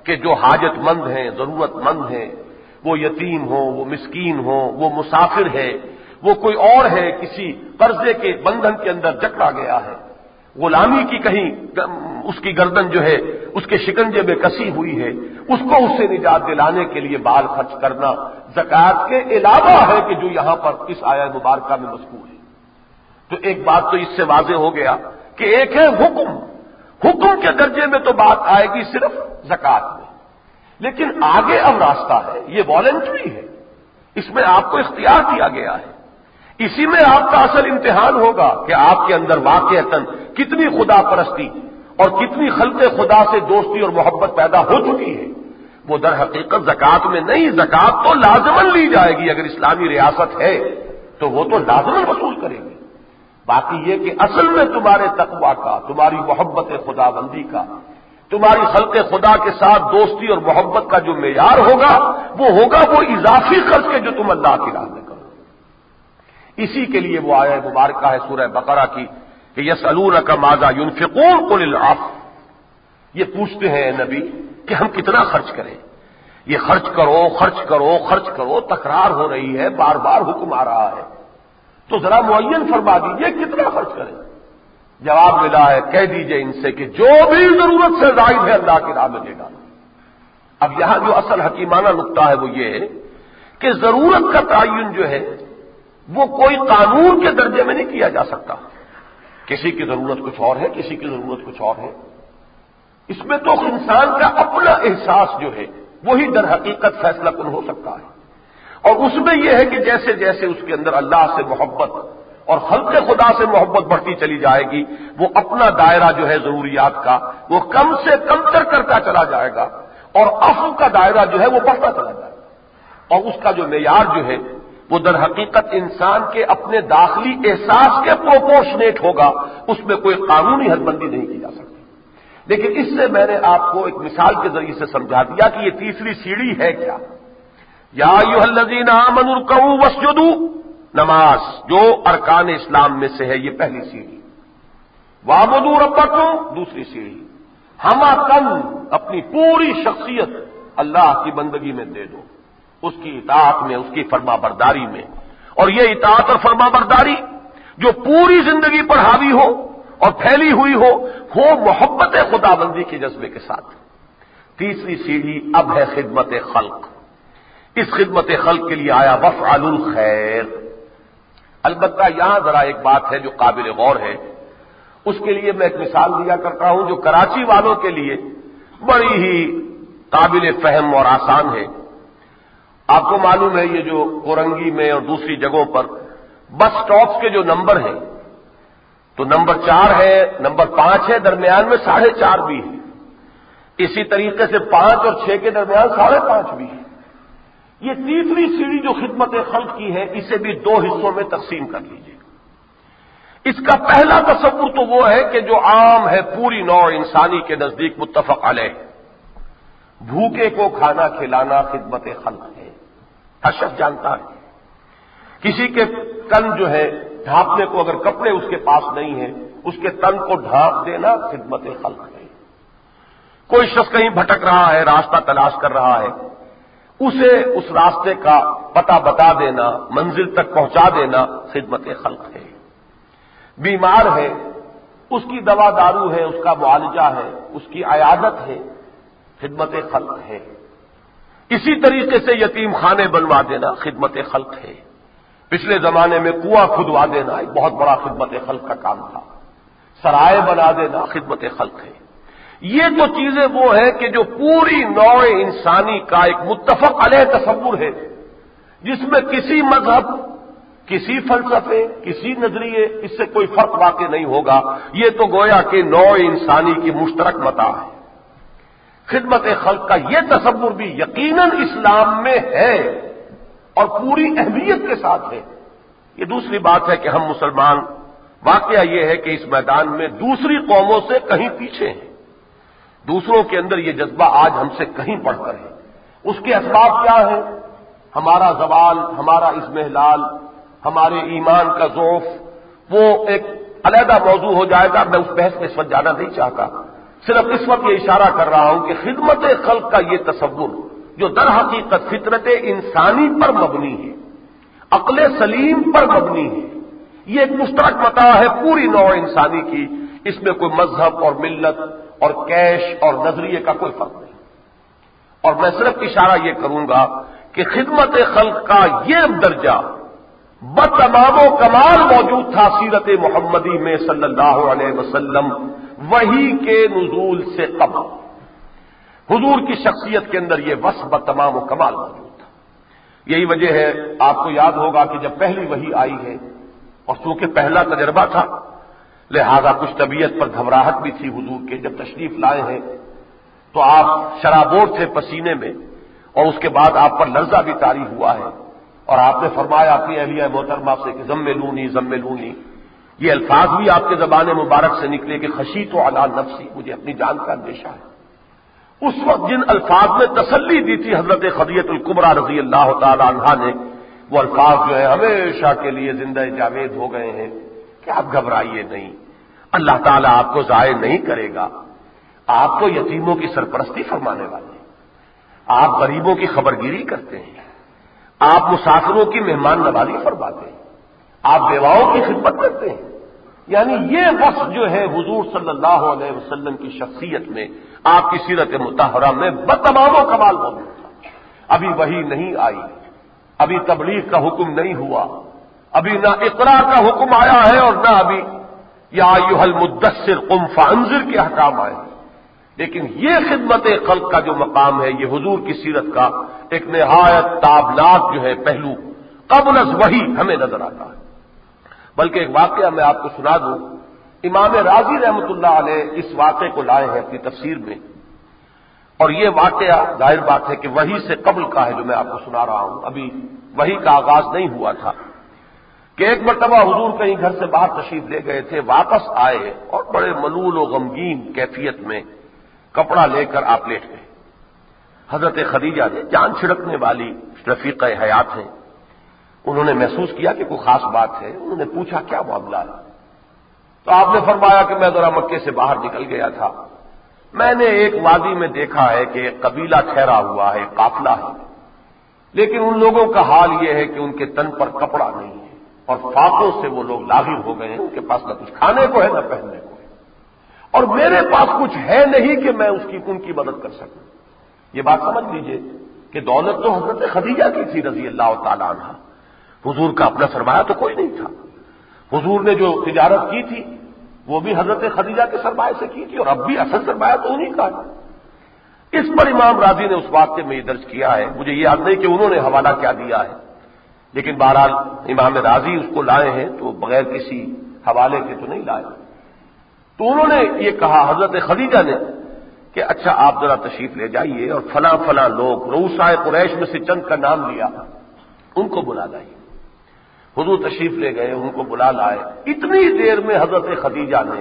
کہ جو حاجت مند ہیں، ضرورت مند ہیں، وہ یتیم ہو، وہ مسکین ہو، وہ مسافر ہے، وہ کوئی اور ہے، کسی قرضے کے بندھن کے اندر جکڑا گیا ہے، غلامی کی کہیں اس کی گردن جو ہے اس کے شکنجے میں کسی ہوئی ہے، اس کو اس سے نجات دلانے کے لیے بال خرچ کرنا زکوٰۃ کے علاوہ ہے کہ جو یہاں پر اس آیہ مبارکہ میں مذکور ہے۔ تو ایک بات تو اس سے واضح ہو گیا کہ ایک ہے حکم کے درجے میں تو بات آئے گی صرف زکوٰۃ میں، لیکن آگے اب راستہ ہے، یہ والنٹری ہے، اس میں آپ کو اختیار دیا گیا ہے، اسی میں آپ کا اصل امتحان ہوگا کہ آپ کے اندر واقعتاً کتنی خدا پرستی اور کتنی خلق خدا سے دوستی اور محبت پیدا ہو چکی ہے۔ وہ در حقیقت زکوٰۃ میں نہیں، زکوٰۃ تو لازماً لی جائے گی، اگر اسلامی ریاست ہے تو وہ تو لازماً وصول کرے گی۔ باقی یہ کہ اصل میں تمہارے تقویٰ کا، تمہاری محبت خدا بندی کا، تمہاری خلق خدا کے ساتھ دوستی اور محبت کا جو معیار ہوگا وہ اضافی خرچ کے جو تم اللہ کی راہ میں کرو۔ اسی کے لیے وہ آیہ مبارکہ ہے سورہ بقرہ کی کہ یسألونک ماذا ينفقون قل العفو، یہ پوچھتے ہیں اے نبی کہ ہم کتنا خرچ کریں، یہ خرچ کرو خرچ کرو خرچ کرو تکرار ہو رہی ہے، بار بار حکم آ رہا ہے، تو ذرا معین فرما دیجئے کتنا خرچ کریں۔ جواب ملا ہے کہہ دیجئے ان سے کہ جو بھی ضرورت سے زائد ہے اللہ کی راہ میں دے ڈالو۔ اب یہاں جو اصل حکیمانہ نقطہ ہے وہ یہ ہے کہ ضرورت کا تعین جو ہے وہ کوئی قانون کے درجے میں نہیں کیا جا سکتا، کسی کی ضرورت کچھ اور ہے، کسی کی ضرورت کچھ اور ہے، اس میں تو انسان کا اپنا احساس جو ہے وہی در حقیقت فیصلہ کن ہو سکتا ہے، اور اس میں یہ ہے کہ جیسے جیسے اس کے اندر اللہ سے محبت اور خلق خدا سے محبت بڑھتی چلی جائے گی وہ اپنا دائرہ جو ہے ضروریات کا وہ کم سے کم تر کرتا چلا جائے گا، اور عفو کا دائرہ جو ہے وہ بڑھتا چلا جائے گا، اور اس کا جو معیار جو ہے وہ در حقیقت انسان کے اپنے داخلی احساس کے پروپورشنیٹ ہوگا، اس میں کوئی قانونی حد بندی نہیں کی جا سکتی۔ لیکن اس سے میں نے آپ کو ایک مثال کے ذریعے سے سمجھا دیا کہ یہ تیسری سیڑھی ہے کیا۔ یا ایھا الذین آمنوا ارکعوا واسجدوا، نماز جو ارکان اسلام میں سے ہے یہ پہلی سیڑھی، واعبدوا ربکم دوسری سیڑھی، ہمہ تن اپنی پوری شخصیت اللہ کی بندگی میں دے دو، اس کی اطاعت میں، اس کی فرما برداری میں، اور یہ اطاعت اور فرما برداری جو پوری زندگی پر حاوی ہو اور پھیلی ہوئی ہو محبت خدا بندی کے جذبے کے ساتھ۔ تیسری سیڑھی اب ہے خدمت خلق، اس خدمت خلق کے لیے آیا وفعلوا الخیر۔ البتہ یہاں ذرا ایک بات ہے جو قابل غور ہے، اس کے لیے میں ایک مثال دیا کرتا ہوں جو کراچی والوں کے لیے بڑی ہی قابل فہم اور آسان ہے۔ آپ کو معلوم ہے یہ جو کورنگی میں اور دوسری جگہوں پر بس سٹاپس کے جو نمبر ہیں تو نمبر 4 ہے، نمبر 5 ہے، درمیان میں 4.5 بھی ہے، اسی طریقے سے 5 اور 6 کے درمیان 5.5 بھی ہے۔ یہ تیسری سیڑھی جو خدمت خلق کی ہے اسے بھی 2 حصوں میں تقسیم کر لیجیے۔ اس کا پہلا تصور تو وہ ہے کہ جو عام ہے پوری نوع انسانی کے نزدیک متفق علیہ، بھوکے کو کھانا کھلانا خدمت خلق ہے، ہر شخص جانتا ہے۔ کسی کے تن جو ہے ڈھانپنے کو اگر کپڑے اس کے پاس نہیں ہیں اس کے تن کو ڈھانپ دینا خدمت خلق ہے۔ کوئی شخص کہیں بھٹک رہا ہے، راستہ تلاش کر رہا ہے، اسے اس راستے کا پتہ بتا دینا، منزل تک پہنچا دینا خدمت خلق ہے۔ بیمار ہے، اس کی دوا دارو ہے، اس کا معالجہ ہے، اس کی عیادت ہے، خدمت خلق ہے۔ اسی طریقے سے یتیم خانے بنوا دینا خدمت خلق ہے۔ پچھلے زمانے میں کنواں کھدوا دینا ایک بہت بڑا خدمت خلق کا کام تھا، سرائے بنا دینا خدمت خلق ہے۔ یہ تو چیزیں وہ ہیں کہ جو پوری نوع انسانی کا ایک متفق علیہ تصور ہے، جس میں کسی مذہب، کسی فلسفے، کسی نظریے اس سے کوئی فرق واقع نہیں ہوگا، یہ تو گویا کہ نوع انسانی کی مشترک متاع ہے۔ خدمت خلق کا یہ تصور بھی یقیناً اسلام میں ہے اور پوری اہمیت کے ساتھ ہے۔ یہ دوسری بات ہے کہ ہم مسلمان، واقعہ یہ ہے کہ اس میدان میں دوسری قوموں سے کہیں پیچھے ہیں، دوسروں کے اندر یہ جذبہ آج ہم سے کہیں بڑھ کر ہے۔ اس کے اسباب کیا ہیں؟ ہمارا زوال، ہمارا اضمحلال، ہمارے ایمان کا ضعف، وہ ایک علیحدہ موضوع ہو جائے گا، میں اس بحث میں اس وقت جانا نہیں چاہتا۔ صرف اس وقت یہ اشارہ کر رہا ہوں کہ خدمت خلق کا یہ تصور جو در حقیقت فطرت انسانی پر مبنی ہے، عقل سلیم پر مبنی ہے، یہ ایک مشترک متاع ہے پوری نوع انسانی کی، اس میں کوئی مذہب اور ملت اور کیش اور نظریے کا کوئی فرق نہیں۔ اور میں صرف اشارہ یہ کروں گا کہ خدمت خلق کا یہ درجہ بتمام و کمال موجود تھا سیرت محمدی میں صلی اللہ علیہ وسلم، وحی کے نزول سے قبل حضور کی شخصیت کے اندر یہ وصف بتمام و کمال موجود تھا۔ یہی وجہ ہے، آپ کو یاد ہوگا کہ جب پہلی وحی آئی ہے اور چونکہ پہلا تجربہ تھا لہذا کچھ طبیعت پر گھبراہٹ بھی تھی حضور کے، جب تشریف لائے ہیں تو آپ شرابور تھے پسینے میں، اور اس کے بعد آپ پر لرزہ بھی طاری ہوا ہے، اور آپ نے فرمایا اپنی اہلیہ محترمہ سے کہ زملونی زملونی، یہ الفاظ بھی آپ کے زبان مبارک سے نکلے کہ خشیت علی نفسی، مجھے اپنی جان کا اندیشہ ہے۔ اس وقت جن الفاظ میں تسلی دی تھی حضرت خدیجہ الکبریٰ رضی اللہ تعالی عنہا نے، وہ الفاظ جو ہے ہمیشہ کے لیے زندہ جاوید ہو گئے ہیں کہ آپ گھبرائیے نہیں، اللہ تعالیٰ آپ کو ضائع نہیں کرے گا، آپ تو یتیموں کی سرپرستی فرمانے والے ہیں، آپ غریبوں کی خبرگیری کرتے ہیں، آپ مسافروں کی مہمان نوازی فرماتے ہیں، آپ بیواؤں کی خدمت کرتے ہیں۔ یعنی یہ وصف جو ہے حضور صلی اللہ علیہ وسلم کی شخصیت میں، آپ کی سیرت مطہرہ میں بتمام و کمال موجود تھا۔ ابھی وحی نہیں آئی، ابھی تبلیغ کا حکم نہیں ہوا، ابھی نہ اقرار کا حکم آیا ہے اور نہ ابھی یا ایھا المدثر قم فانذر کے احکام آئے ہیں، لیکن یہ خدمت خلق کا جو مقام ہے، یہ حضور کی سیرت کا ایک نہایت تابناک جو ہے پہلو قبل از وحی ہمیں نظر آتا ہے۔ بلکہ ایک واقعہ میں آپ کو سنا دوں، امام راضی رحمۃ اللہ علیہ اس واقعے کو لائے ہیں اپنی تفسیر میں، اور یہ واقعہ ظاہر بات ہے کہ وحی سے قبل کا ہے جو میں آپ کو سنا رہا ہوں، ابھی وحی کا آغاز نہیں ہوا تھا، کہ ایک مرتبہ حضور کہیں گھر سے باہر تشریف لے گئے تھے، واپس آئے اور بڑے ملول و غمگین کیفیت میں کپڑا لے کر آپ لیٹ گئے۔ حضرت خدیجہ نے جان چھڑکنے والی رفیقہ حیات ہیں، انہوں نے محسوس کیا کہ کوئی خاص بات ہے، انہوں نے پوچھا کیا معاملہ ہے؟ تو آپ نے فرمایا کہ میں ذرا مکے سے باہر نکل گیا تھا، میں نے ایک وادی میں دیکھا ہے کہ ایک قبیلہ ٹھہرا ہوا ہے، قافلہ ہے، لیکن ان لوگوں کا حال یہ ہے کہ ان کے تن پر کپڑا نہیں ہے اور فاقوں سے وہ لوگ لاغر ہو گئے ہیں، ان کے پاس نہ کچھ کھانے کو ہے نہ پہننے کو ہے، اور میرے پاس کچھ ہے نہیں کہ میں ان کی مدد کر سکوں۔ یہ بات سمجھ لیجئے کہ دولت تو حضرت خدیجہ کی تھی رضی اللہ تعالی عنہا، حضور کا اپنا سرمایہ تو کوئی نہیں تھا، حضور نے جو تجارت کی تھی وہ بھی حضرت خدیجہ کے سرمایہ سے کی تھی، اور اب بھی اصل سرمایہ تو انہیں کا ہے۔ اس پر امام راضی نے اس واقعے میں یہ درج کیا ہے، مجھے یاد نہیں کہ انہوں نے حوالہ کیا دیا ہے، لیکن بہرحال امام راضی اس کو لائے ہیں تو بغیر کسی حوالے کے تو نہیں لائے۔ تو انہوں نے یہ کہا حضرت خدیجہ نے کہ اچھا آپ ذرا تشریف لے جائیے اور فلاں فلاں لوگ رؤسائے قریش میں سے چند کا نام لیا، ان کو بلا لائیے۔ حضور تشریف لے گئے، ان کو بلا لائے، اتنی دیر میں حضرت خدیجہ نے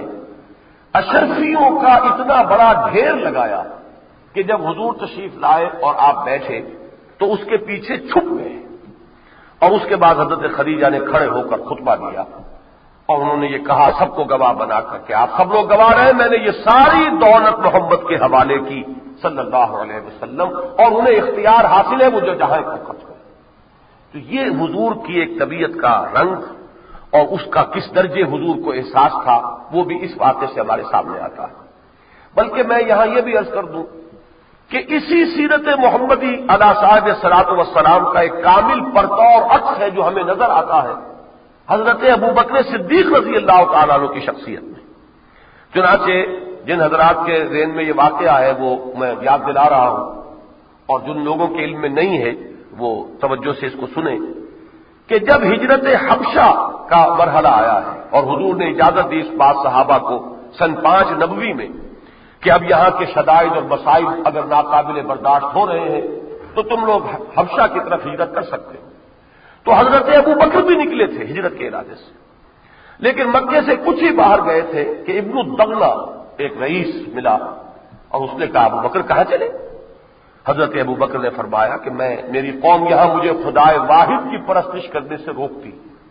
اشرفیوں کا اتنا بڑا ڈھیر لگایا کہ جب حضور تشریف لائے اور آپ بیٹھے تو اس کے پیچھے چھپ گئے، اور اس کے بعد حضرت خدیجہ نے کھڑے ہو کر خطبہ دیا اور انہوں نے یہ کہا سب کو گواہ بنا کر کہ آپ سب لوگ گواہ رہے، میں نے یہ ساری دولت محمد کے حوالے کی صلی اللہ علیہ وسلم، اور انہیں اختیار حاصل ہے وہ جو جہاں کو خرچ کریں۔ تو یہ حضور کی ایک طبیعت کا رنگ اور اس کا کس درجے حضور کو احساس تھا وہ بھی اس واقعے سے ہمارے سامنے آتا ہے۔ بلکہ میں یہاں یہ بھی عرض کر دوں کہ اسی سیرت محمدی علی صاحب صلاۃ والسلام کا ایک کامل پرتور عکس ہے جو ہمیں نظر آتا ہے حضرت ابوبکر صدیق رضی اللہ تعالیٰ عنہ کی شخصیت میں۔ چنانچہ جن حضرات کے ذہن میں یہ واقعہ ہے وہ میں یاد دلا رہا ہوں، اور جن لوگوں کے علم میں نہیں ہے وہ توجہ سے اس کو سنیں کہ جب ہجرت حبشہ کا مرحلہ آیا ہے اور حضور نے اجازت دی اس بات صحابہ کو سن 5 نبوی میں کہ اب یہاں کے شدائد اور مصائب اگر ناقابل برداشت ہو رہے ہیں تو تم لوگ حبشہ کی طرف ہجرت کر سکتے ہو، تو حضرت ابوبکر بھی نکلے تھے ہجرت کے ارادے سے، لیکن مکے سے کچھ ہی باہر گئے تھے کہ ابن الدغلہ ایک رئیس ملا اور اس نے کہا ابوبکر کہاں چلے؟ حضرت ابوبکر نے فرمایا کہ میری قوم یہاں مجھے خدائے واحد کی پرستش کرنے سے روکتی،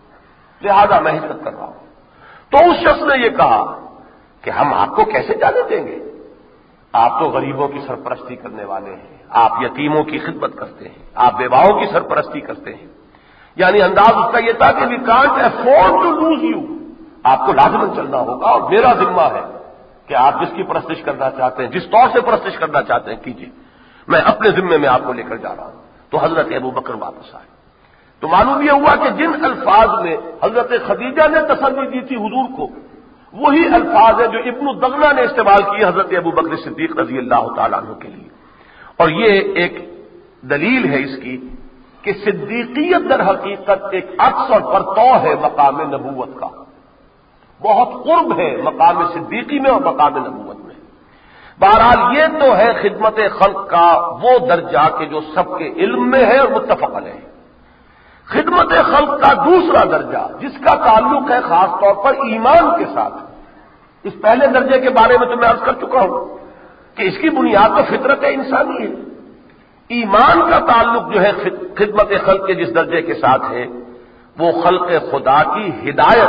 لہذا میں ہجرت کر رہا ہوں۔ تو اس شخص نے یہ کہا کہ ہم آپ کو کیسے جانے دیں گے، آپ تو غریبوں کی سرپرستی کرنے والے ہیں، آپ یتیموں کی خدمت کرتے ہیں، آپ بیواؤں کی سرپرستی کرتے ہیں. یعنی انداز اس کا یہ تھا کہ we can't afford to lose you, آپ کو لازماً چلنا ہوگا اور میرا ذمہ ہے کہ آپ جس کی پرستش کرنا چاہتے ہیں، جس طور سے پرستش کرنا چاہتے ہیں کیجیے، میں اپنے ذمے میں آپ کو لے کر جا رہا ہوں. تو حضرت ابو بکر واپس آئے. تو معلوم یہ ہوا کہ جن الفاظ میں حضرت خدیجہ نے تسلی دی تھی حضور کو، وہی الفاظ ہیں جو ابن الدغنہ نے استعمال کیے حضرت ابو بکر صدیق رضی اللہ تعالیٰ عنہ کے لیے. اور یہ ایک دلیل ہے اس کی کہ صدیقیت در حقیقت ایک عکس اور پرتو ہے مقام نبوت کا، بہت قرب ہے مقام صدیقی میں اور مقام نبوت میں. بہرحال یہ تو ہے خدمت خلق کا وہ درجہ کہ جو سب کے علم میں ہے اور متفق علیہ ہے. خدمت خلق کا دوسرا درجہ جس کا تعلق ہے خاص طور پر ایمان کے ساتھ. اس پہلے درجے کے بارے میں تو میں عرض کر چکا ہوں کہ اس کی بنیاد تو فطرت انسانی ہے. ایمان کا تعلق جو ہے خدمت خلق کے جس درجے کے ساتھ ہے وہ خلق خدا کی ہدایت،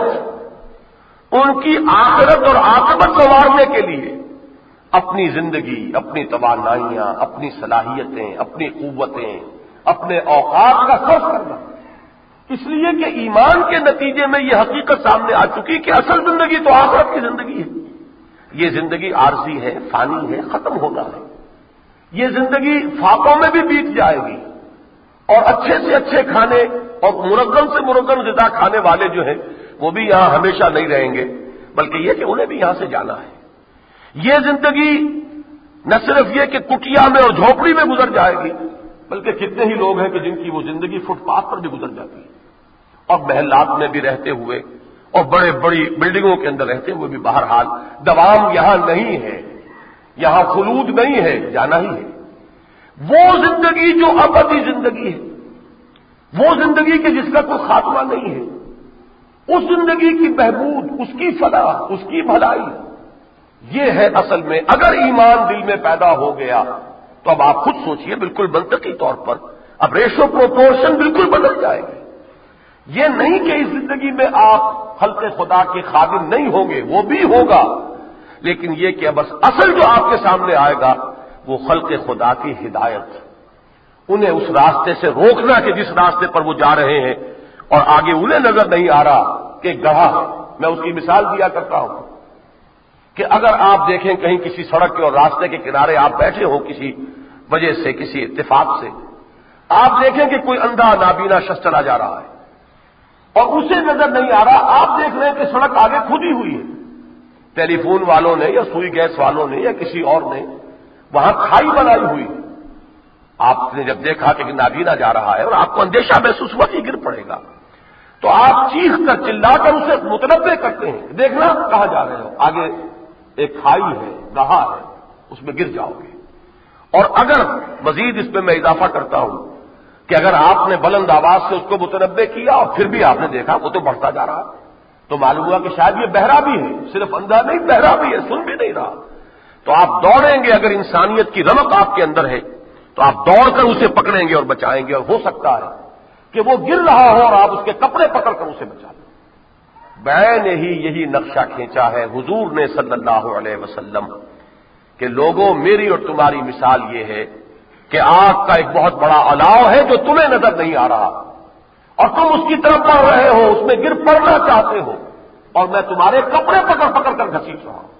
ان کی آخرت اور عاقبت سنوارنے کے لیے اپنی زندگی، اپنی توانائیاں، اپنی صلاحیتیں، اپنی قوتیں، اپنے اوقات کا صرف کرنا. اس لیے کہ ایمان کے نتیجے میں یہ حقیقت سامنے آ چکی کہ اصل زندگی تو آخرت کی زندگی ہے. یہ زندگی عارضی ہے، فانی ہے، ختم ہونا ہے. یہ زندگی فاقوں میں بھی بیت جائے گی اور اچھے سے اچھے کھانے اور مرغن سے مرغن غذا کھانے والے جو ہیں وہ بھی یہاں ہمیشہ نہیں رہیں گے، بلکہ یہ کہ انہیں بھی یہاں سے جانا ہے. یہ زندگی نہ صرف یہ کہ کٹیا میں اور جھوپڑی میں گزر جائے گی، بلکہ کتنے ہی لوگ ہیں کہ جن کی وہ زندگی فٹ پاتھ پر بھی گزر جاتی ہے اور محلات میں بھی رہتے ہوئے اور بڑے بڑی بلڈنگوں کے اندر رہتے ہوئے بھی بہرحال دوام یہاں نہیں ہے، یہاں خلود نہیں ہے، جانا ہی ہے. وہ زندگی جو ابدی زندگی ہے، وہ زندگی کہ جس کا کوئی خاتمہ نہیں ہے، اس زندگی کی بہبود، اس کی فلاح، اس کی بھلائی، یہ ہے اصل میں. اگر ایمان دل میں پیدا ہو گیا تو اب آپ خود سوچئے بالکل منطقی طور پر اب ریشو پروپورشن بالکل بدل جائے گی. یہ نہیں کہ اس زندگی میں آپ خلق خدا کے خادم نہیں ہوں گے، وہ بھی ہوگا، لیکن یہ کہ بس اصل جو آپ کے سامنے آئے گا وہ خلق خدا کی ہدایت، انہیں اس راستے سے روکنا کہ جس راستے پر وہ جا رہے ہیں، اور آگے انہیں نظر نہیں آ رہا کہ گڑھا ہے. میں اس کی مثال دیا کرتا ہوں کہ اگر آپ دیکھیں کہیں کسی سڑک کے اور راستے کے کنارے آپ بیٹھے ہو کسی وجہ سے، کسی اتفاق سے، آپ دیکھیں کہ کوئی اندھا نابینا شخص چلا جا رہا ہے اور اسے نظر نہیں آ رہا، آپ دیکھ رہے ہیں کہ سڑک آگے کھدی ہوئی ہے، ٹیلی فون والوں نے یا سوئی گیس والوں نے یا کسی اور نے وہاں کھائی بنائی ہوئی. آپ نے جب دیکھا کہ نابینا جا رہا ہے اور آپ کو اندیشہ محسوس ہوا کہ گر پڑے گا، تو آپ چیخ کر چلا کر اسے متنبع کرتے ہیں، دیکھنا کہاں جا رہے ہو، آگے ایک کھائی ہے، گڑھا ہے، اس میں گر جاؤ گے. اور اگر مزید اس میں اضافہ کرتا ہوں کہ اگر آپ نے بلند آواز سے اس کو متنبع کیا اور پھر بھی آپ نے دیکھا وہ تو بڑھتا جا رہا ہے، تو معلوم ہوا کہ شاید یہ بہرا بھی ہے، صرف اندھا نہیں بہرا بھی ہے، سن بھی نہیں رہا. تو آپ دوڑیں گے، اگر انسانیت کی رمق آپ کے اندر ہے تو آپ دوڑ کر اسے پکڑیں گے اور بچائیں گے، اور ہو سکتا ہے کہ وہ گر رہا ہو اور آپ اس کے کپڑے پکڑ کر اسے بچا لیں. میں نے ہی یہی نقشہ کھینچا ہے حضور نے صلی اللہ علیہ وسلم کہ لوگوں میری اور تمہاری مثال یہ ہے کہ آگ کا ایک بہت بڑا الاؤ ہے جو تمہیں نظر نہیں آ رہا اور تم اس کی طرف بڑھ رہے ہو، اس میں گر پڑنا چاہتے ہو اور میں تمہارے کپڑے پکڑ پکڑ کر گھسیٹ رہا ہوں.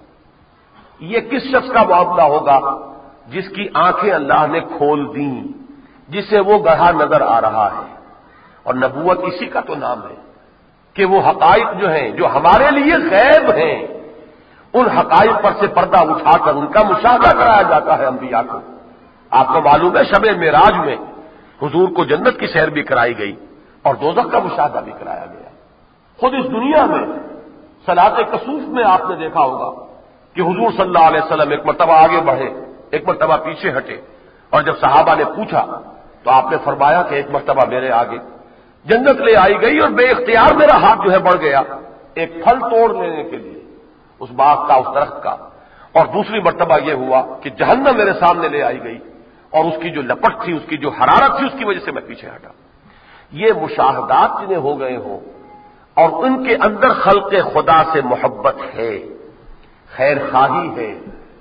یہ کس شخص کا معاملہ ہوگا جس کی آنکھیں اللہ نے کھول دیں، جسے وہ گڑھا نظر آ رہا ہے. اور نبوت اسی کا تو نام ہے کہ وہ حقائق جو ہیں جو ہمارے لیے غیب ہیں ان حقائق پر سے پردہ اٹھا کر ان کا مشاہدہ کرایا جاتا ہے انبیاء کو. آپ کو معلوم ہے شب معراج میں حضور کو جنت کی سیر بھی کرائی گئی اور دوزخ کا مشاہدہ بھی کرایا گیا. خود اس دنیا میں صلاۃ کسوف میں آپ نے دیکھا ہوگا کہ حضور صلی اللہ علیہ وسلم ایک مرتبہ آگے بڑھے، ایک مرتبہ پیچھے ہٹے، اور جب صحابہ نے پوچھا تو آپ نے فرمایا کہ ایک مرتبہ میرے آگے جنت لے آئی گئی اور بے اختیار میرا ہاتھ جو ہے بڑھ گیا ایک پھل توڑ لینے کے لیے اس باغ کا، اس درخت کا، اور دوسری مرتبہ یہ ہوا کہ جہنم میرے سامنے لے آئی گئی اور اس کی جو لپٹ تھی، اس کی جو حرارت تھی، اس کی وجہ سے میں پیچھے ہٹا. یہ مشاہدات جنہیں ہو گئے ہوں اور ان کے اندر خلق خدا سے محبت ہے، خیر خواہی ہے،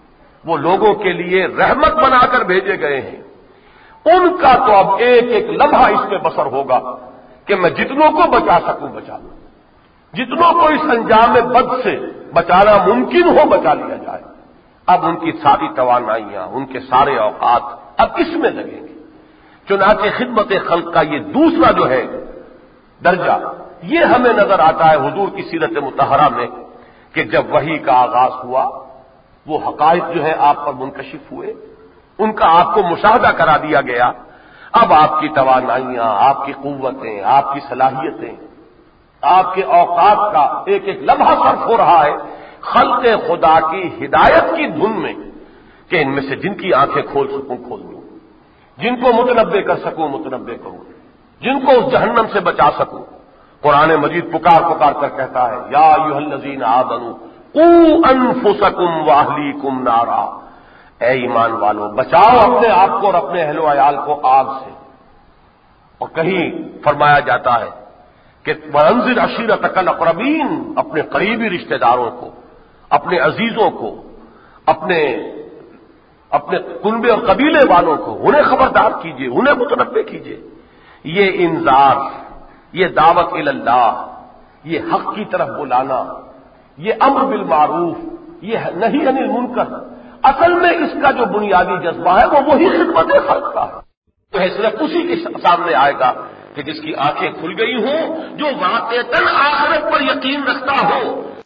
وہ لوگوں کے لیے رحمت بنا کر بھیجے گئے ہیں، ان کا تو اب ایک ایک لمحہ اس میں بسر ہوگا کہ میں جتنوں کو بچا سکوں بچا لوں، جتنوں کو اس انجام بد سے بچانا ممکن ہو بچا لیا جائے۔ اب ان کی ساری توانائیاں، ان کے سارے اوقات اب اس میں لگیں گے۔ چنانچہ خدمت خلق کا یہ دوسرا جو ہے درجہ، یہ ہمیں نظر آتا ہے حضور کی سیرت مطہرہ میں کہ جب وحی کا آغاز ہوا، وہ حقائق جو ہے آپ پر منکشف ہوئے، ان کا آپ کو مشاہدہ کرا دیا گیا۔ اب آپ کی توانائیاں، آپ کی قوتیں، آپ کی صلاحیتیں، آپ کے اوقات کا ایک ایک لمحہ صرف ہو رہا ہے خلق خدا کی ہدایت کی دھن میں کہ ان میں سے جن کی آنکھیں کھول سکوں کھول دوں، جن کو متنبع کر سکوں متنبع کروں، جن کو اس جہنم سے بچا سکوں۔ قرآن مجید پکار پکار کر کہتا ہے یا ایھا الذین آمنوا قوا انفسکم واہلیکم نارا، اے ایمان والو بچاؤ اپنے آپ کو اور اپنے اہل و عیال کو آگ سے۔ اور کہیں فرمایا جاتا ہے کہ وانذر عشیرتک الاقربین، اپنے قریبی رشتہ داروں کو، اپنے عزیزوں کو، اپنے کنبے اور قبیلے والوں کو انہیں خبردار کیجیے، انہیں متنبع کیجیے۔ یہ انذار، یہ دعوت اللہ، یہ حق کی طرف بلانا، یہ امر بالمعروف، یہ نہی عن المنکر، اصل میں اس کا جو بنیادی جذبہ ہے وہ وہی خدمت خلق کا ہے۔ تو ہے صرف اسی کے سامنے آئے گا کہ جس کی آنکھیں کھل گئی ہوں، جو واقعتاً آخرت پر یقین رکھتا ہو،